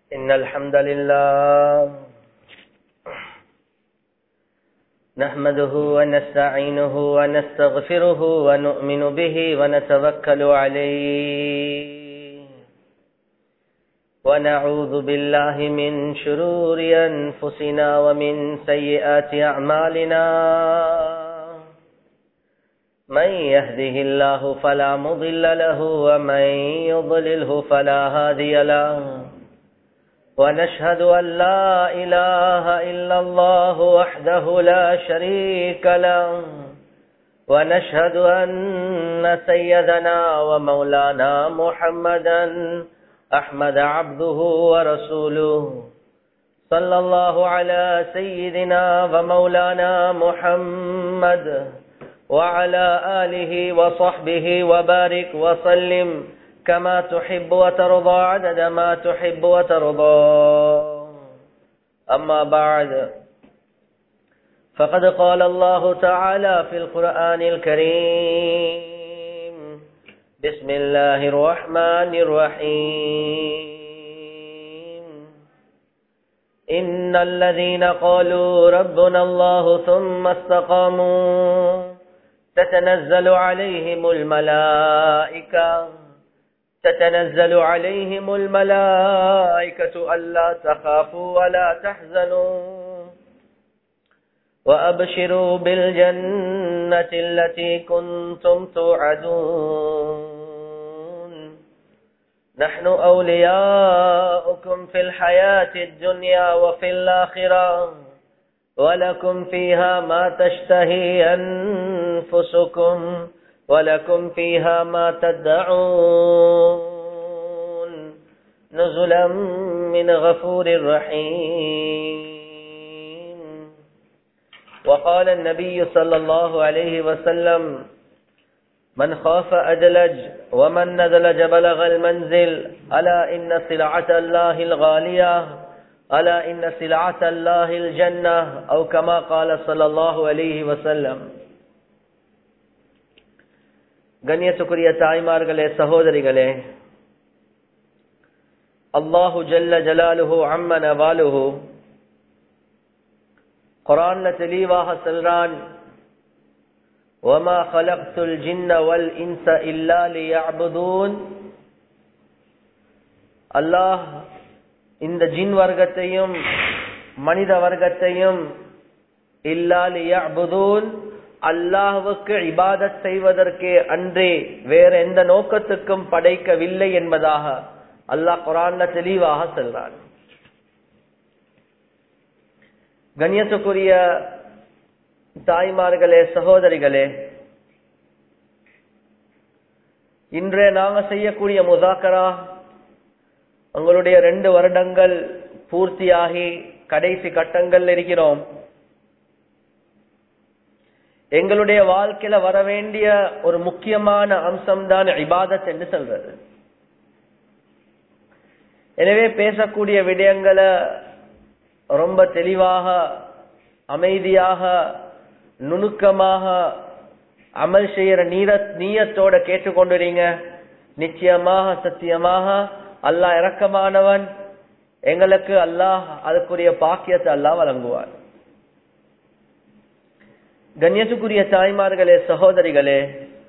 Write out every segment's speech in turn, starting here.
إن الحمد لله نحمده ونستعينه ونستغفره ونؤمن به ونتوكل عليه ونعوذ بالله من شرور أنفسنا ومن سيئات أعمالنا من يهده الله فلا مضل له ومن يضلله فلا هادي له ونشهد أن لا إله إلا الله وحده لا شريك له ونشهد أن سيدنا ومولانا محمدا أحمد عبده ورسوله صلى الله على سيدنا ومولانا محمد وعلى آله وصحبه وبارك وسلم كما تحب وترضى عدد ما تحب وترضى أما بعد فقد قال الله تعالى في القرآن الكريم بسم الله الرحمن الرحيم إن الذين قالوا ربنا الله ثم استقاموا تتنزل عليهم الملائكة ألا تخافوا ولا تحزنوا وأبشروا بالجنة التي كنتم توعدون نحن أولياؤكم في الحياة الدنيا وفي الآخرة ولكم فيها ما تشتهي أنفسكم ولكم فيها ما تدعون نزلا من غفور رحيم. وقال النبي صلى الله عليه وسلم من خاف أدلج ومن ندلج بلغ المنزل ألا إن سلعة الله الغالية ألا إن سلعة الله الجنة أو كما قال صلى الله عليه وسلم. கண்ணியத்துக்குரிய தாய்மார்களே, சகோதரிகளே, அல்லாஹு ஜல்ல ஜலாலுஹு அம்ம நவாலுஹு குர்ஆன்ல தெளிவாக சொல்றான், வமா خلقتுல் ஜின்ன வல் இன்ஸ இல்லா லியஅபுதூன். அல்லாஹ் இந்த ஜின் வர்க்கத்தையும் மனித வர்க்கத்தையும் இல்லா லியஅபுதூன் அல்லாஹ்வுக்கு இபாதத் செய்வதற்கே அன்றே வேற எந்த நோக்கத்துக்கும் படைக்கவில்லை என்பதாக அல்லாஹ் குர்ஆன்ல தெளிவாக சொல்றான். கண்ணியத்துக்குரிய தாய்மார்களே, சகோதரிகளே, இன்றே நாங்க செய்யக்கூடிய முஸாக்கரா உங்களுடைய 2 வருடங்கள் பூர்த்தியாகி கடைசி கட்டங்கள் இருக்கிறோம். எங்களுடைய வாழ்க்கையில வர வேண்டிய ஒரு முக்கியமான அம்சம்தான் இபாதத் என்று சொல்றது. எனவே பேசக்கூடிய விடயங்களை ரொம்ப தெளிவாக, அமைதியாக, நுணுக்கமாக அமல் செய்யற நீயத்தோட கேட்டுக்கொண்டுறீங்க. நிச்சயமாக சத்தியமாக அல்லாஹ் இரக்கமானவன். எங்களுக்கு அல்லாஹ் அதுக்குரிய பாக்கியத்தை அல்லாஹ் வழங்குவார். கண்ணியத்துக்குரிய தாய்மார்களே, சகோதரிகளே,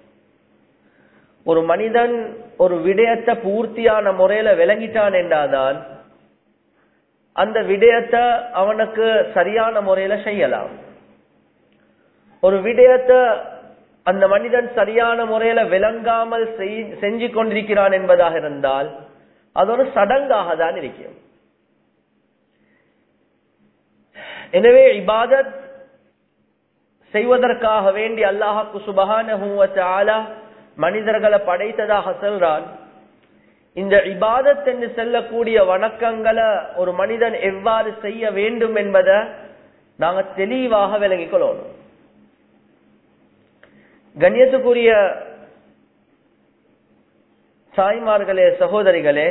ஒரு மனிதன் ஒரு விடயத்தை பூர்த்தியான முறையில விளங்கிட்டான் என்றாதான் அந்த விடயத்தை அவனுக்கு சரியான முறையில செய்யலாம். ஒரு விடயத்தை அந்த மனிதன் சரியான முறையில விளங்காமல் செஞ்சு கொண்டிருக்கிறான் என்பதாக இருந்தால் அது ஒரு சடங்காக தான் இருக்கும். எனவே இபாதத் செய்வதற்காக வேண்டி அல்லாஹ் சுப்ஹானஹு வ தஆலா மனிதர்களை படைத்ததாக சொல்றான். இந்த இபாதத் என்று சொல்லக்கூடிய வணக்கங்களை ஒரு மனிதன் எவ்வாறு செய்ய வேண்டும் என்பதை நாங்க தெளிவாக விளங்கிக் கொள்ளணும். கண்ணியத்துக்குரிய தாய்மார்களே, சகோதரிகளே,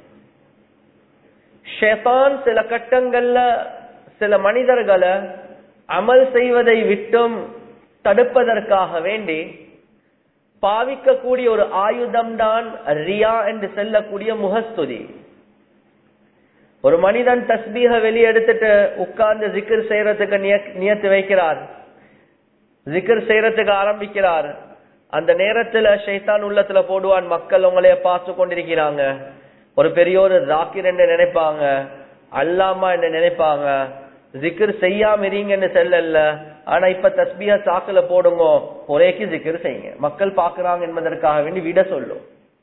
ஷைத்தான் சில கட்டங்கள்ல சில மனிதர்களை அமல் செய்வதை விட்டும் தடுப்பதற்காக வேண்டி பாவிக்கக்கூடிய ஒரு ஆயுதம் தான் ரியா என்று சொல்லக்கூடிய முகஸ்துதி. ஒரு மனிதன் தஸ்பீஹ வெளியே எடுத்துட்டு உட்கார்ந்து ஜிக்ர் செய்யறதுக்கு நியத்து வைக்கிறார், ஜிக்ர் செய்யறதுக்கு ஆரம்பிக்கிறார். அந்த நேரத்துல ஷைத்தான் உள்ளத்துல போடுவான், மக்கள் உங்களைய பார்த்து கொண்டிருக்கிறாங்க, ஒரு பெரிய ஒரு ஜாக்கிர் என்று நினைப்பாங்க, அல்லாமா என்று நினைப்பாங்க, ஜிக்ர் செய்யாம இருங்கன்னு செல்லல, ஆனா இப்ப தஸ்பீஹ சாக்குல போடுங்க, ஒரேக்கு ஜிக்ர் செய்யுங்க, மக்கள் பாக்குறாங்க என்பதற்காக வேண்டி விட சொல்லும்.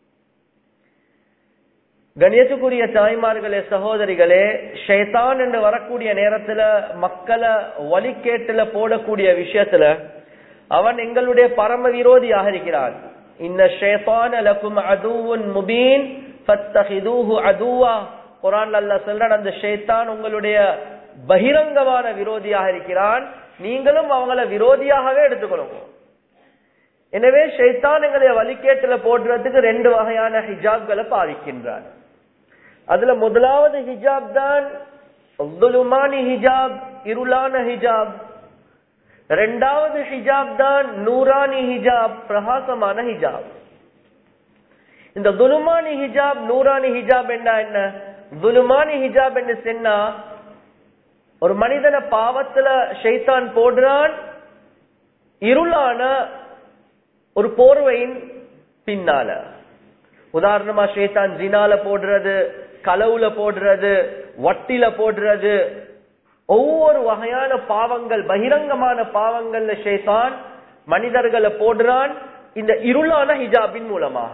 கண்ணியத்துக்குரிய தாய்மார்களே, சகோதரிகளே, ஷைத்தான் என்று வரக்கூடிய நேரத்துல மக்களை வழிகேட்டுல போடக்கூடிய விஷயத்துல அவன் எங்களுடைய பரம விரோதியாக இருக்கிறான். இன்ன ஷைத்தான லகும் அதுவுன் முபீன் ஃபத்தஹிதூஹு அதுவா. குர்ஆன்ல அல்லாஹ் சொல்றான், அந்த ஷைத்தான் உங்களுடைய பகிரங்கமான விரோதியாக இருக்கிறான், நீங்களும் அவங்கள விரோதியாகவே எடுத்துக்கொள்ளுங்க. எனவே ஷைத்தான் எங்களை வழிகேட்டுல போடுறதுக்கு 2 வகையான ஹிஜாப்களை பாவிக்கின்றான். அதுல முதலாவது ஹிஜாப் தான் துலுமானி ஹிஜாப், இருளான ஹிஜாப். இரண்டாவது ஹிஜாப் தான் நூரானி ஹிஜாப், பிரகாசமான ஹிஜாப். இந்த துலுமானி ஹிஜாப் நூரானி ஹிஜாப் என்ன? துலுமானி ஹிஜாப் என்று சொன்னா, ஒரு மனிதனை பாவத்துல ஷைத்தான் போடுறான், இருளான ஒரு போர்வையின் பின்னால. உதாரணமா ஷைத்தான் ஜினால போடுறது, களவுல போடுறது, வட்டில போடுறது, ஒவ்வொரு வகையான பாவங்கள், பகிரங்கமான பாவங்கள்ல ஷைத்தான் மனிதர்களை போடுறான் இந்த இருளான ஹிஜாபின் மூலமாக.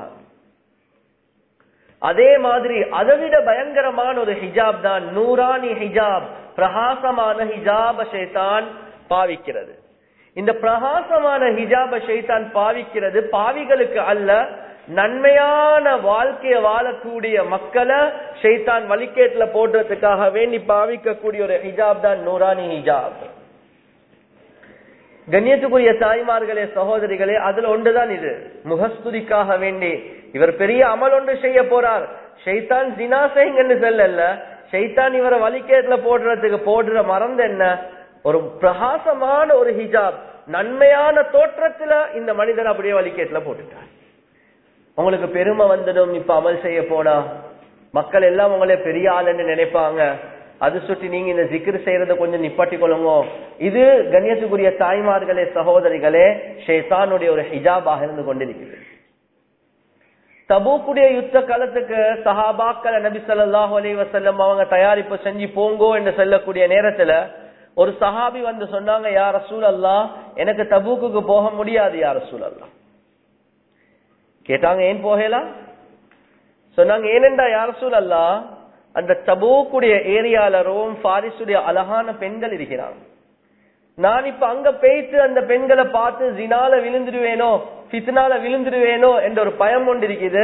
அதே மாதிரி அதைவிட பயங்கரமான ஒரு ஹிஜாப் தான் நூரானி ஹிஜாப், பிரகாசமான ஹிஜாப ஷைத்தான் பாவிக்கிறது. இந்த பிரகாசமான ஹிஜாப ஷைத்தான் பாவிக்கிறது பாவிகளுக்கு அல்ல, நன்மையான வாழ்க்கைய வாழக்கூடிய மக்களை ஷைத்தான் வழிகேட்டுல போடுறதுக்காக வேண்டி பாவிக்கக்கூடிய ஒரு ஹிஜாப் தான் நூரானி ஹிஜாப். கண்ணியத்துக்குரிய தாய்மார்களே, சகோதரிகளே, அதுல ஒன்றுதான் இது. முகஸ்துதிக்காக வேண்டி இவர் பெரிய அமல் ஒன்று செய்ய போறார், ஷைத்தான் ஜினா செய்யுங்கன்னு சொல்லல, ஷைத்தான் இவரை வழிகேட்டுல போடுறதுக்கு போடுற மறந்து என்ன, ஒரு பிரகாசமான ஒரு ஹிஜாப், நன்மையான தோற்றத்துல இந்த மனிதன் அப்படியே வழிகேட்டுல போட்டுட்டார். உங்களுக்கு பெருமை வந்துடும், இப்ப அமல் செய்ய போனா மக்கள் எல்லாம் உங்களே பெரிய ஆளுன்னு நினைப்பாங்க, அது சுற்றி நீங்க இந்த ஜிக்ர் செய்யறத கொஞ்சம் நிப்பாட்டி கொள்ளுங்க. இது கண்ணியத்துக்குரிய தாய்மார்களே, சகோதரிகளே, ஷைத்தானுடைய ஒரு ஹிஜாபாக இருந்து கொண்டிருக்கிறது. தபூக்குடைய யுத்த காலத்துக்கு சஹாபாக்கள் நபி ஸல்லல்லாஹு அலைஹி வஸல்லம் அவங்க தயாரிப்பு செஞ்சு போங்கோ என்று சொல்லக்கூடிய நேரத்துல ஒரு சஹாபி வந்து சொன்னாங்க, யா ரசூலல்லாஹ், எனக்கு தபூக்குக்கு போக முடியாது யா ரசூலல்லாஹ். கேட்டாங்க, ஏன் போகலாம்? சொன்னாங்க, ஏனென்றா யா ரசூலல்லாஹ், அந்த தபூக்குடைய ஏரியால ரோம் பாரிசுடைய அழகான பெண்கள் இருக்கிறாங்க, நான் இப்ப அங்க போயிட்டு அந்த பெண்களை பார்த்து ஜினால விழுந்துடுவேனோ, ஃபித்னால விழுந்துடுவேனோ என்ற ஒரு பயம் கொண்டு இருக்குது.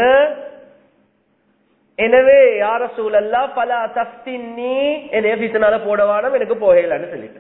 எனவே யா ரசூலல்லாஹ் ஃபலா தஃப்தின்னி, என்னைய ஃபித்னால போடவானம், எனக்கு போகலான்னு சொல்லிட்டு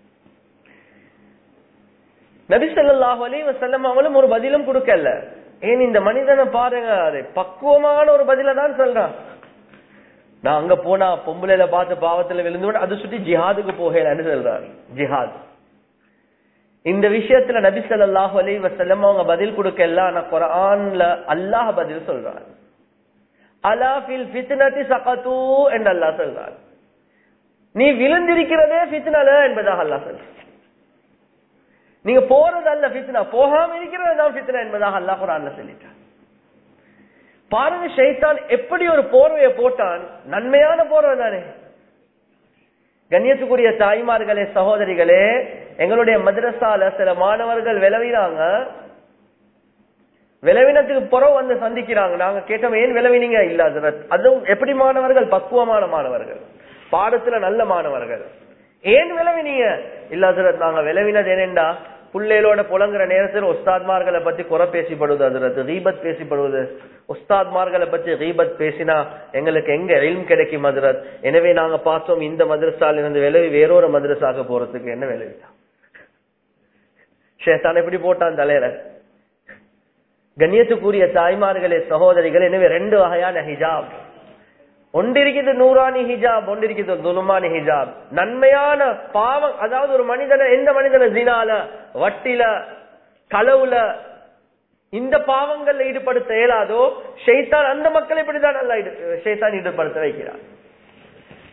நபி ஸல்லல்லாஹு அலைஹி வஸல்லம் அவங்களும் ஒரு பதிலும் கொடுக்கல. ஏன் இந்த மனிதனை பாருங்க, அது பக்குவமான ஒரு பதில தான் சொல்றான். நான் அங்க போனா பொம்பளையில பார்த்து பாவத்துல விழுந்து அது சுற்றி ஜிஹாதுக்கு போகலான்னு சொல்றாரு. ஜிஹாத் இந்த விஷயத்துல நபி ஸல்லல்லாஹு அலைஹி வஸல்லம் அவங்க பதில் கொடுக்கல. ஆனா குர்ஆன்ல அல்லாஹ் பதில் சொல்றான், அலா ஃபில் ஃபித்னதி ஸகது என்று அல்லாஹ் சொல்றான். நீ விழுந்திருக்கிறதே ஃபித்னால என்பதாக அல்லாஹ் சொல்றான். நீங்க போறது அல்ல ஃபித்னா, போகாம இருக்கிறது தான் ஃபித்னா என்பதாக அல்லாஹ் குர்ஆன்ல சொல்லிட்டான். பாருங்க, ஷைத்தான் எப்படி ஒரு போர்வையை போட்டான், நன்மையான போர்வை தானே. கண்ணியத்துக்குரிய தாய்மார்களே, சகோதரிகளே, எங்களுடைய மதரசால சில மாணவர்கள் விளைவினாங்க. விளைவினத்துக்கு புறம் வந்து சந்திக்கிறாங்க. நாங்க கேட்டோம், ஏன் விளைவினீங்க? இல்ல ஹஜ்ரத். அதுவும் எப்படி மாணவர்கள்? பக்குவமான மாணவர்கள், பாடத்துல நல்ல மாணவர்கள். ஏன் விளைவினீங்க? இல்ல ஹஜ்ரத், நாங்க விளைவினது என்னென்றா பிள்ளைகளோட புலங்குற நேரத்தில் உஸ்தாத்மார்களை பத்தி குறை பேசிப்படுவது ஹஜ்ரத், கீபத் பேசிப்படுவது. உஸ்தாத்மார்களை பத்தி கீபத் பேசினா எங்களுக்கு எங்க இல்ம் கிடைக்கும் ஹஜ்ரத். எனவே நாங்க பார்த்தோம், இந்த மதரசால இருந்து விளைவி வேறொரு மதரசாக போறதுக்கு என்ன விளைவிதான். ஷைத்தான் எப்படி போட்டான் தலையில. கண்ணியத்துக்குரிய தாய்மார்களே, சகோதரிகள், எனவே 2 வகையான ஹிஜாப். ஒன்றிருக்கிறது நூரானி ஹிஜாப், ஒன்றிருக்கிறது துலுமானி ஹிஜாப். நன்மையான பாவம், அதாவது ஒரு மனிதனை, எந்த மனிதனை ஜினால, வட்டில, களவுல, இந்த பாவங்கள்ல ஈடுபடுத்த இயலாதோ ஷைத்தான் அந்த மக்களை இப்படிதான் ஷைத்தான் ஈடுபடுத்த வைக்கிறார்.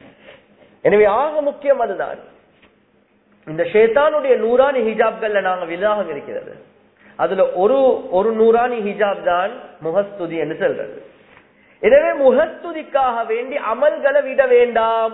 எனவே ஆக முக்கியம் அதுதான். இந்த ஷைத்தானுடைய நூறானி ஹிஜாப்கள்ல நாங்க விலாக இருக்கிறது. அதுல ஒரு நூறானி ஹிஜாப் தான் முகஸ்துதி என்று சொல்றது. எனவே முகஸ்துதிக்காக வேண்டி அமல்களை விட வேண்டாம்.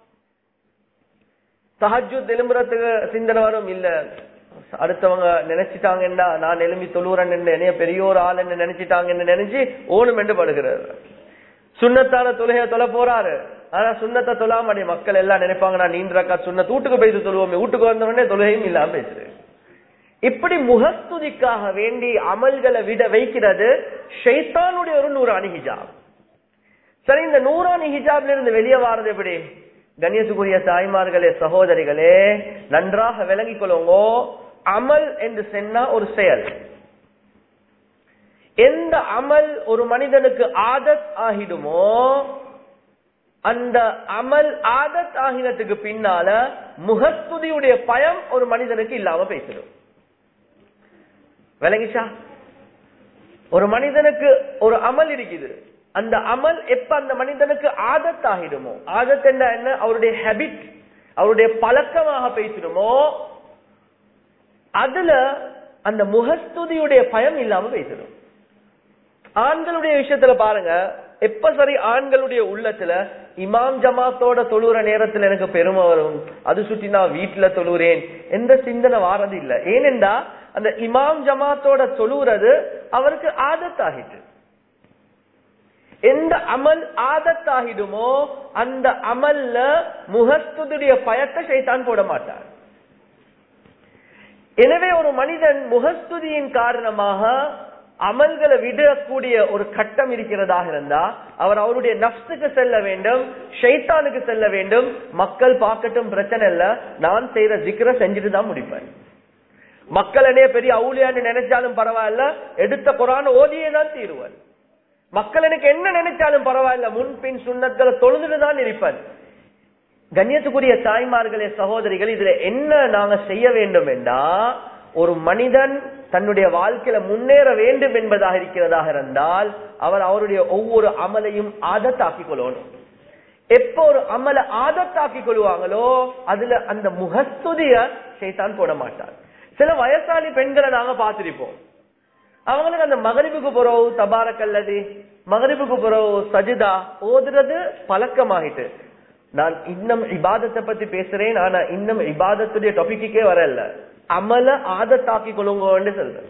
தஹஜ்ஜுத் எழும்புறதுக்கு சிந்தனை வரும், இல்ல அடுத்தவங்க நினைச்சிட்டாங்கன்னா நான் எழும்பி தொழுறேன் என்னைய பெரியோர் ஆள் என்று நினைச்சிட்டாங்கன்னு நினைச்சு ஓணும் என்று படுகிறது. சுண்ணத்தான தொழுகைய தொலை போறாரு, ஆனா சுண்ணத்தை தொழாம மக்கள் எல்லாம் நினைப்பாங்க நான் நீண்ட ரக்காத் சுண்ணத் வீட்டுக்கு போயிட்டு தொழுவோமே, வீட்டுக்கு வந்தவொடனே தொழுகையும் இல்லாம பேசுறேன். இப்படி முகஸ்துதிக்காக வேண்டி அமல்களை விட வைக்கிறது ஷைத்தானுடைய ஒரு நூறானி ஹிஜாப். சரி, இந்த நூறானி ஹிஜாப்ல இருந்து வெளியே வாரது எப்படி? கண்ணியத்துக்குரிய தாய்மார்களே, சகோதரிகளே, நன்றாக விளங்கிக் கொள்ளுங்க. அமல் என்று சொன்னா ஒரு செயல். எந்த அமல் ஒரு மனிதனுக்கு ஆதத் ஆகிடுமோ அந்த அமல் ஆதத் ஆகினத்துக்கு பின்னால முகஸ்துதியுடைய பயம் ஒரு மனிதனுக்கு இல்லாம பேசிடும். விளங்கிச்சா? ஒரு மனிதனுக்கு ஒரு அமல் இருக்குது, அந்த அமல் எப்ப அந்த மனிதனுக்கு ஆதத் ஆகிடுமோ, ஆதத் என்ன, அவருடைய ஹேபிட், அவருடைய பழக்கமாக பேசிடுமோ, அதுல அந்த முகஸ்துதியுடைய பயம் இல்லாம பேசிடும். ஆண்களுடைய விஷயத்துல பாருங்க, எப்ப சரி ஆண்களுடைய உள்ளத்துல இமாம் ஜமாத்தோட தொழுற நேரத்துல எனக்கு பெருமை வரும், அது சுற்றி நான் வீட்டுல தொழுறேன் எந்த சிந்தனை வாரது இல்லை. ஏனென்றா அந்த இமாம் ஜமாத்தோட தொழுறது அவருக்கு ஆதத்தாகிட்டு. எந்த அமல் ஆதத்தாகிடுமோ அந்த அமல்ல முகஸ்துதியுடைய பயத்தை ஷைத்தான் போட மாட்டார். எனவே ஒரு மனிதன் முகஸ்துதியின் காரணமாக அமல்களை விடக்கூடிய ஒரு கட்டம் இருக்கிறதாக இருந்தா அவர் அவருடைய நஃப்ஸுக்கு செல்ல வேண்டும், ஷைத்தானுக்கு செல்ல வேண்டும். மக்கள் பார்க்கட்டும், பிரச்சனை இல்ல, நான் செய்யற ஜிக்ர செஞ்சுட்டு தான் முடிப்பேன். மக்கள் என்னைய பெரிய அவுலியான்னு நினைச்சாலும் பரவாயில்ல, எடுத்த குர்ஆன் ஓதியே தான் தீருவன். மக்கள் எனக்கு என்ன நினைச்சாலும் பரவாயில்ல, முன்பின் சுன்னத்களை தொழுதுட்டு தான் இருப்பேன். கண்ணியத்துக்குரிய தாய்மார்களே, சகோதரிகள், இதுல என்ன நாங்க செய்ய வேண்டும் என்றா, ஒரு மனிதன் தன்னுடைய வாழ்க்கையில முன்னேற வேண்டும் என்பதாக இருக்கிறதாக இருந்தால் அவர் அவருடைய ஒவ்வொரு அமலையும் ஆதத்தாக்கிக் கொள்ளணும். எப்ப ஒரு அமலை ஆதத்தாக்கிக் கொள்வாங்களோ அதுல அந்த முகஸ்துதிய ஷைத்தான் போட மாட்டார். சில வயசாளி பெண்களை நாங்க பார்த்திருப்போம், அவங்களுக்கு அந்த மகரிபுக்கு பிறகு தபாரக்கல்லதி, மகரிபுக்கு பிறகு சஜிதா ஓதுறது பழக்கமாகிட்டு. நான் இன்னும் இபாதத்தை பத்தி பேசுறேன், ஆனா இன்னும் இபாதத்துடைய டாபிக்கே வரல. அமல ஆதத்தாக்கி கொள்ளுங்க சொல்றேன்.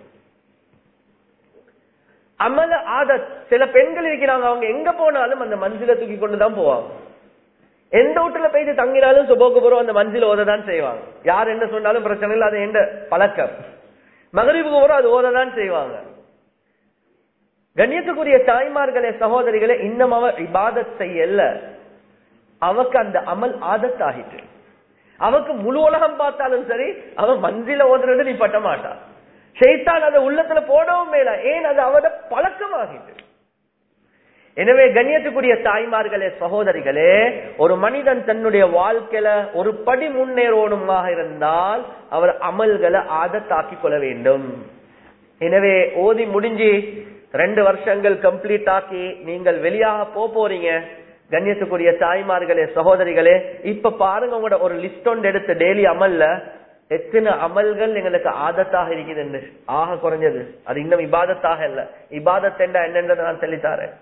அமல ஆதத். சில பெண்கள் இருக்கிறாங்க, அவங்க எங்க போனாலும் அந்த மஞ்சில தூக்கி கொண்டுதான் போவாங்க. எந்த வீட்டுல போயிட்டு தங்கினாலும் சுபோக்கு போறோம் அந்த மஞ்சில ஓததான் செய்வாங்க. யார் என்ன சொன்னாலும் பிரச்சனை இல்லை, அது எந்த பழக்கம். மகரிபுக்கு போறோம் அது ஓததான் செய்வாங்க. கண்ணியத்துக்குரிய தாய்மார்களே, சகோதரிகளே, இன்னும் அவ இபாதத் செய்யல, அவக்கு அந்த அமல் ஆதத் ஆகிட்டு. அவக்கு முழு உலகம் பார்த்தாலும் சரி அவன் மஞ்சில ஓதுறது நீ பட்ட மாட்டான். ஷைத்தான் அதை உள்ளத்துல போடவும் மேல, ஏன் அது அவட பழக்கமாகிட்டு. எனவே கண்ணியத்துக்குரிய தாய்மார்களே, சகோதரிகளே, ஒரு மனிதன் தன்னுடைய வாழ்க்கையில ஒரு படி முன்னேறணுமாக இருந்தால் அவர் அமல்களை ஆதத்தாக்கி கொள்ள வேண்டும். எனவே ஓதி முடிஞ்சு 2 வருஷங்கள் கம்ப்ளீட் ஆக்கி நீங்கள் வெளியாக போறீங்க. கண்ணியத்துக்குரிய தாய்மார்களே, சகோதரிகளே, இப்ப பாருங்க, உங்களோட ஒரு லிஸ்ட் ஒன்று எடுத்து டெய்லி அமல்ல எத்தனை அமல்கள் எங்களுக்கு ஆதத்தாக இருக்குது. ஆக குறைஞ்சது அது இன்னும் இபாதத்தாக இல்ல. இபாதத் என்னன்றதை நான் சொல்லித்தாரேன்.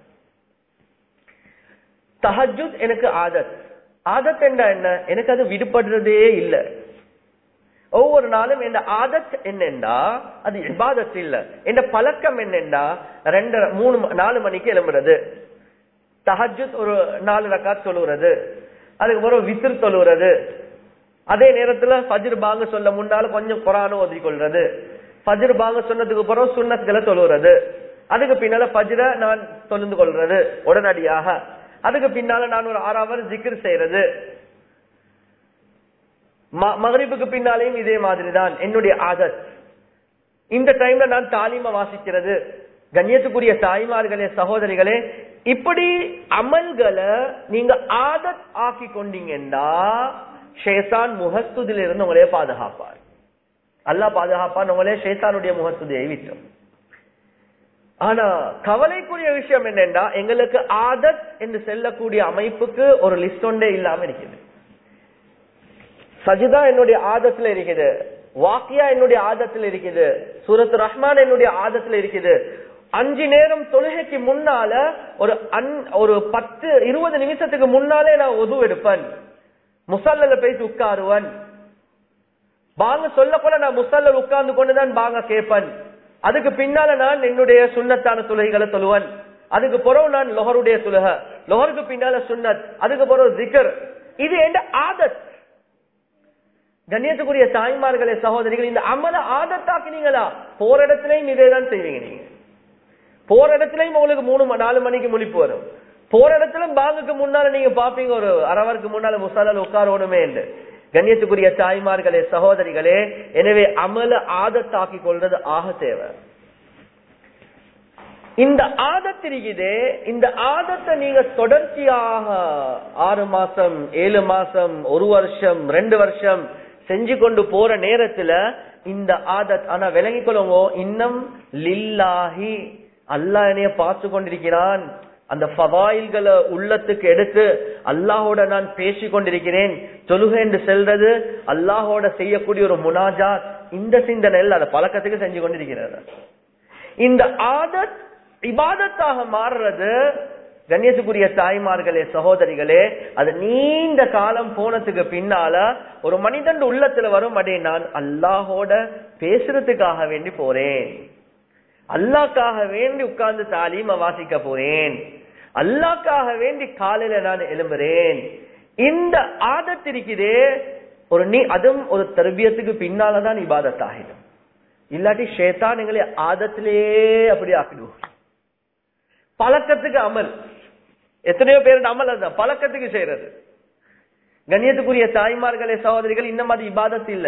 தஹஜ்ஜுத் எனக்கு ஆதத். ஆதத் என்ன? எனக்கு அது விடுபடுறதே இல்ல. ஒவ்வொரு நாளும் இந்த ஆதத் என்னென்றா அது இபாதத் இல்ல. இந்த பழக்கம் என்னென்றா 2, 3, 4 மணிக்கு எழும்புறது, தஹஜ்ஜுத் ஒரு 4 ரக்காத் தொழுகிறது, அதுக்கப்புறம் வித்ர் தொழுகிறது, அதே நேரத்துல ஃபஜ்ர் பாங்க சொல்ல முன்னால கொஞ்சம் குர்ஆன் ஓதி கொள்றது, ஃபஜ்ர் பாங்க சொன்னதுக்கு அப்புறம் சுன்னத்களை தொழுகிறது, அதுக்கு பின்னால ஃபஜ்ர நான் தொழுந்து கொள்றது உடனடியாக, அதுக்கு பின்னால நான் ஒரு 6 ஹவர் ஜிக்ர் செய்யறது, மகரிபுக்கு பின்னாலேயும் இதே மாதிரி தான் என்னுடைய ஆதத். இந்த டைம்ல நான் தாலீம வாசிக்கிறது. கண்ணியத்துக்குரிய தாய்மார்களே, சகோதரிகளே, இப்படி அமல்களை நீங்க ஆதத் ஆக்கி கொண்டீங்கன்னா ஷைத்தான் முகஸ்துதில இருந்து உங்களே பாதுகாப்பார். அல்லாஹ் பாதுகாப்பான் உங்களே ஷைத்தானுடைய முகஸ்துதியை விட்டோம். ஆனா கவலைக்குரிய விஷயம் என்னன்னா, எங்களுக்கு ஆதத் என்று செல்லக்கூடிய அமைப்புக்கு ஒரு லிஸ்ட் ஒன்றே இல்லாம இருக்குது. சஜிதா என்னுடைய ஆதத்துல இருக்குது, வாக்கியா என்னுடைய ஆதத்துல இருக்குது, சூரத் ரஹ்மான் என்னுடைய ஆதத்துல இருக்குது. 5 நேரம் தொழுகைக்கு முன்னால ஒரு 10-20 நிமிஷத்துக்கு முன்னாலே நான் உது எடுப்பேன், முசல்லல போயிட்டு உட்காருவன். பாங்க சொல்ல போல நான் முசல்லல் உட்கார்ந்து கொண்டுதான் பாங்க கேட்பேன். அதுக்கு பின்னால நான் என்னுடைய சுன்னத்தான தொழுகைகளை தொழுவன். அதுக்கு பிறகு நான் லொஹருடைய தொழுக, லொஹருக்கு பின்னால சுன்னத், அதுக்கு பிறகு ஜிக்ர். இது என்ற ஆதத். கண்ணியத்துக்குரிய தாய்மார்களே சகோதரிகள், இந்த அமல ஆதத்தாக்குனீங்களா? போற இடத்துலயும் இதேதான் செய்வீங்க. நீங்க போற இடத்துலயும் உங்களுக்கு 3-4 மணிக்கு முழிப்பு வரும். போற இடத்துல பாங்குக்கு முன்னால நீங்க பாப்பீங்க ஒரு அரவருக்கு முன்னால முசல்லல் உட்காரணுமே என்று. கண்ணியத்துக்குரிய தாய்மார்களே சகோதரிகளே, எனவே அமல ஆதத்தாக்கி கொள்றது ஆக தேவை. இந்த ஆதத்திரிக்குதே, இந்த ஆதத்தை நீங்க தொடர்ச்சியாக 6 மாசம் 7 மாசம் 1 வருஷம் 2 வருஷம் செஞ்சு கொண்டு போற நேரத்துல இந்த ஆதத், ஆனா விளங்கிக் கொள்ளுங்க, இன்னும் லில்லாஹி அல்லாஹ் என்னைய பார்த்து கொண்டிருக்கிறான், அந்த ஃபதாயில்களை உள்ளத்துக்கு எடுத்து அல்லாஹோட நான் பேசிக் கொண்டிருக்கிறேன். தொழுகை என்று செல்றது அல்லாஹோட செய்யக்கூடிய ஒரு முனாஜாத், இந்த சிந்தனையில் அந்த பழக்கத்துக்கு செஞ்சு கொண்டிருக்கிறது. இந்த ஆதத் இபாதத்தாக மாறுறது கண்ணியத்துக்குரிய தாய்மார்களே சகோதரிகளே, அது நீண்ட காலம் போனதுக்கு பின்னால ஒரு மனிதன் உள்ளத்துல வரும், அடே நான் அல்லாஹோட பேசுறதுக்காக வேண்டி போறேன், அல்லாஹ்க்காக வேண்டி உட்கார்ந்து தாலீம வாசிக்க போறேன், அல்லாஹ்க்காக வேண்டி காலையில நான் எழும்புறேன். இந்த ஆதத் இருக்குதே, அதுவும் ஒரு தர்பியத்துக்கு பின்னாலதான் இபாதத் ஆகிடும். இல்லாட்டி ஷைத்தான் எங்களை ஆதத்திலேயே அப்படி ஆக்கிடுவோம். பழக்கத்துக்கு அமல், எத்தனையோ பேர் அமல் அதுதான் பழக்கத்துக்கு செய்யறது. கண்ணியத்துக்குரிய தாய்மார்களே சகோதரிகள், இந்த மாதிரி இபாதத் இல்ல.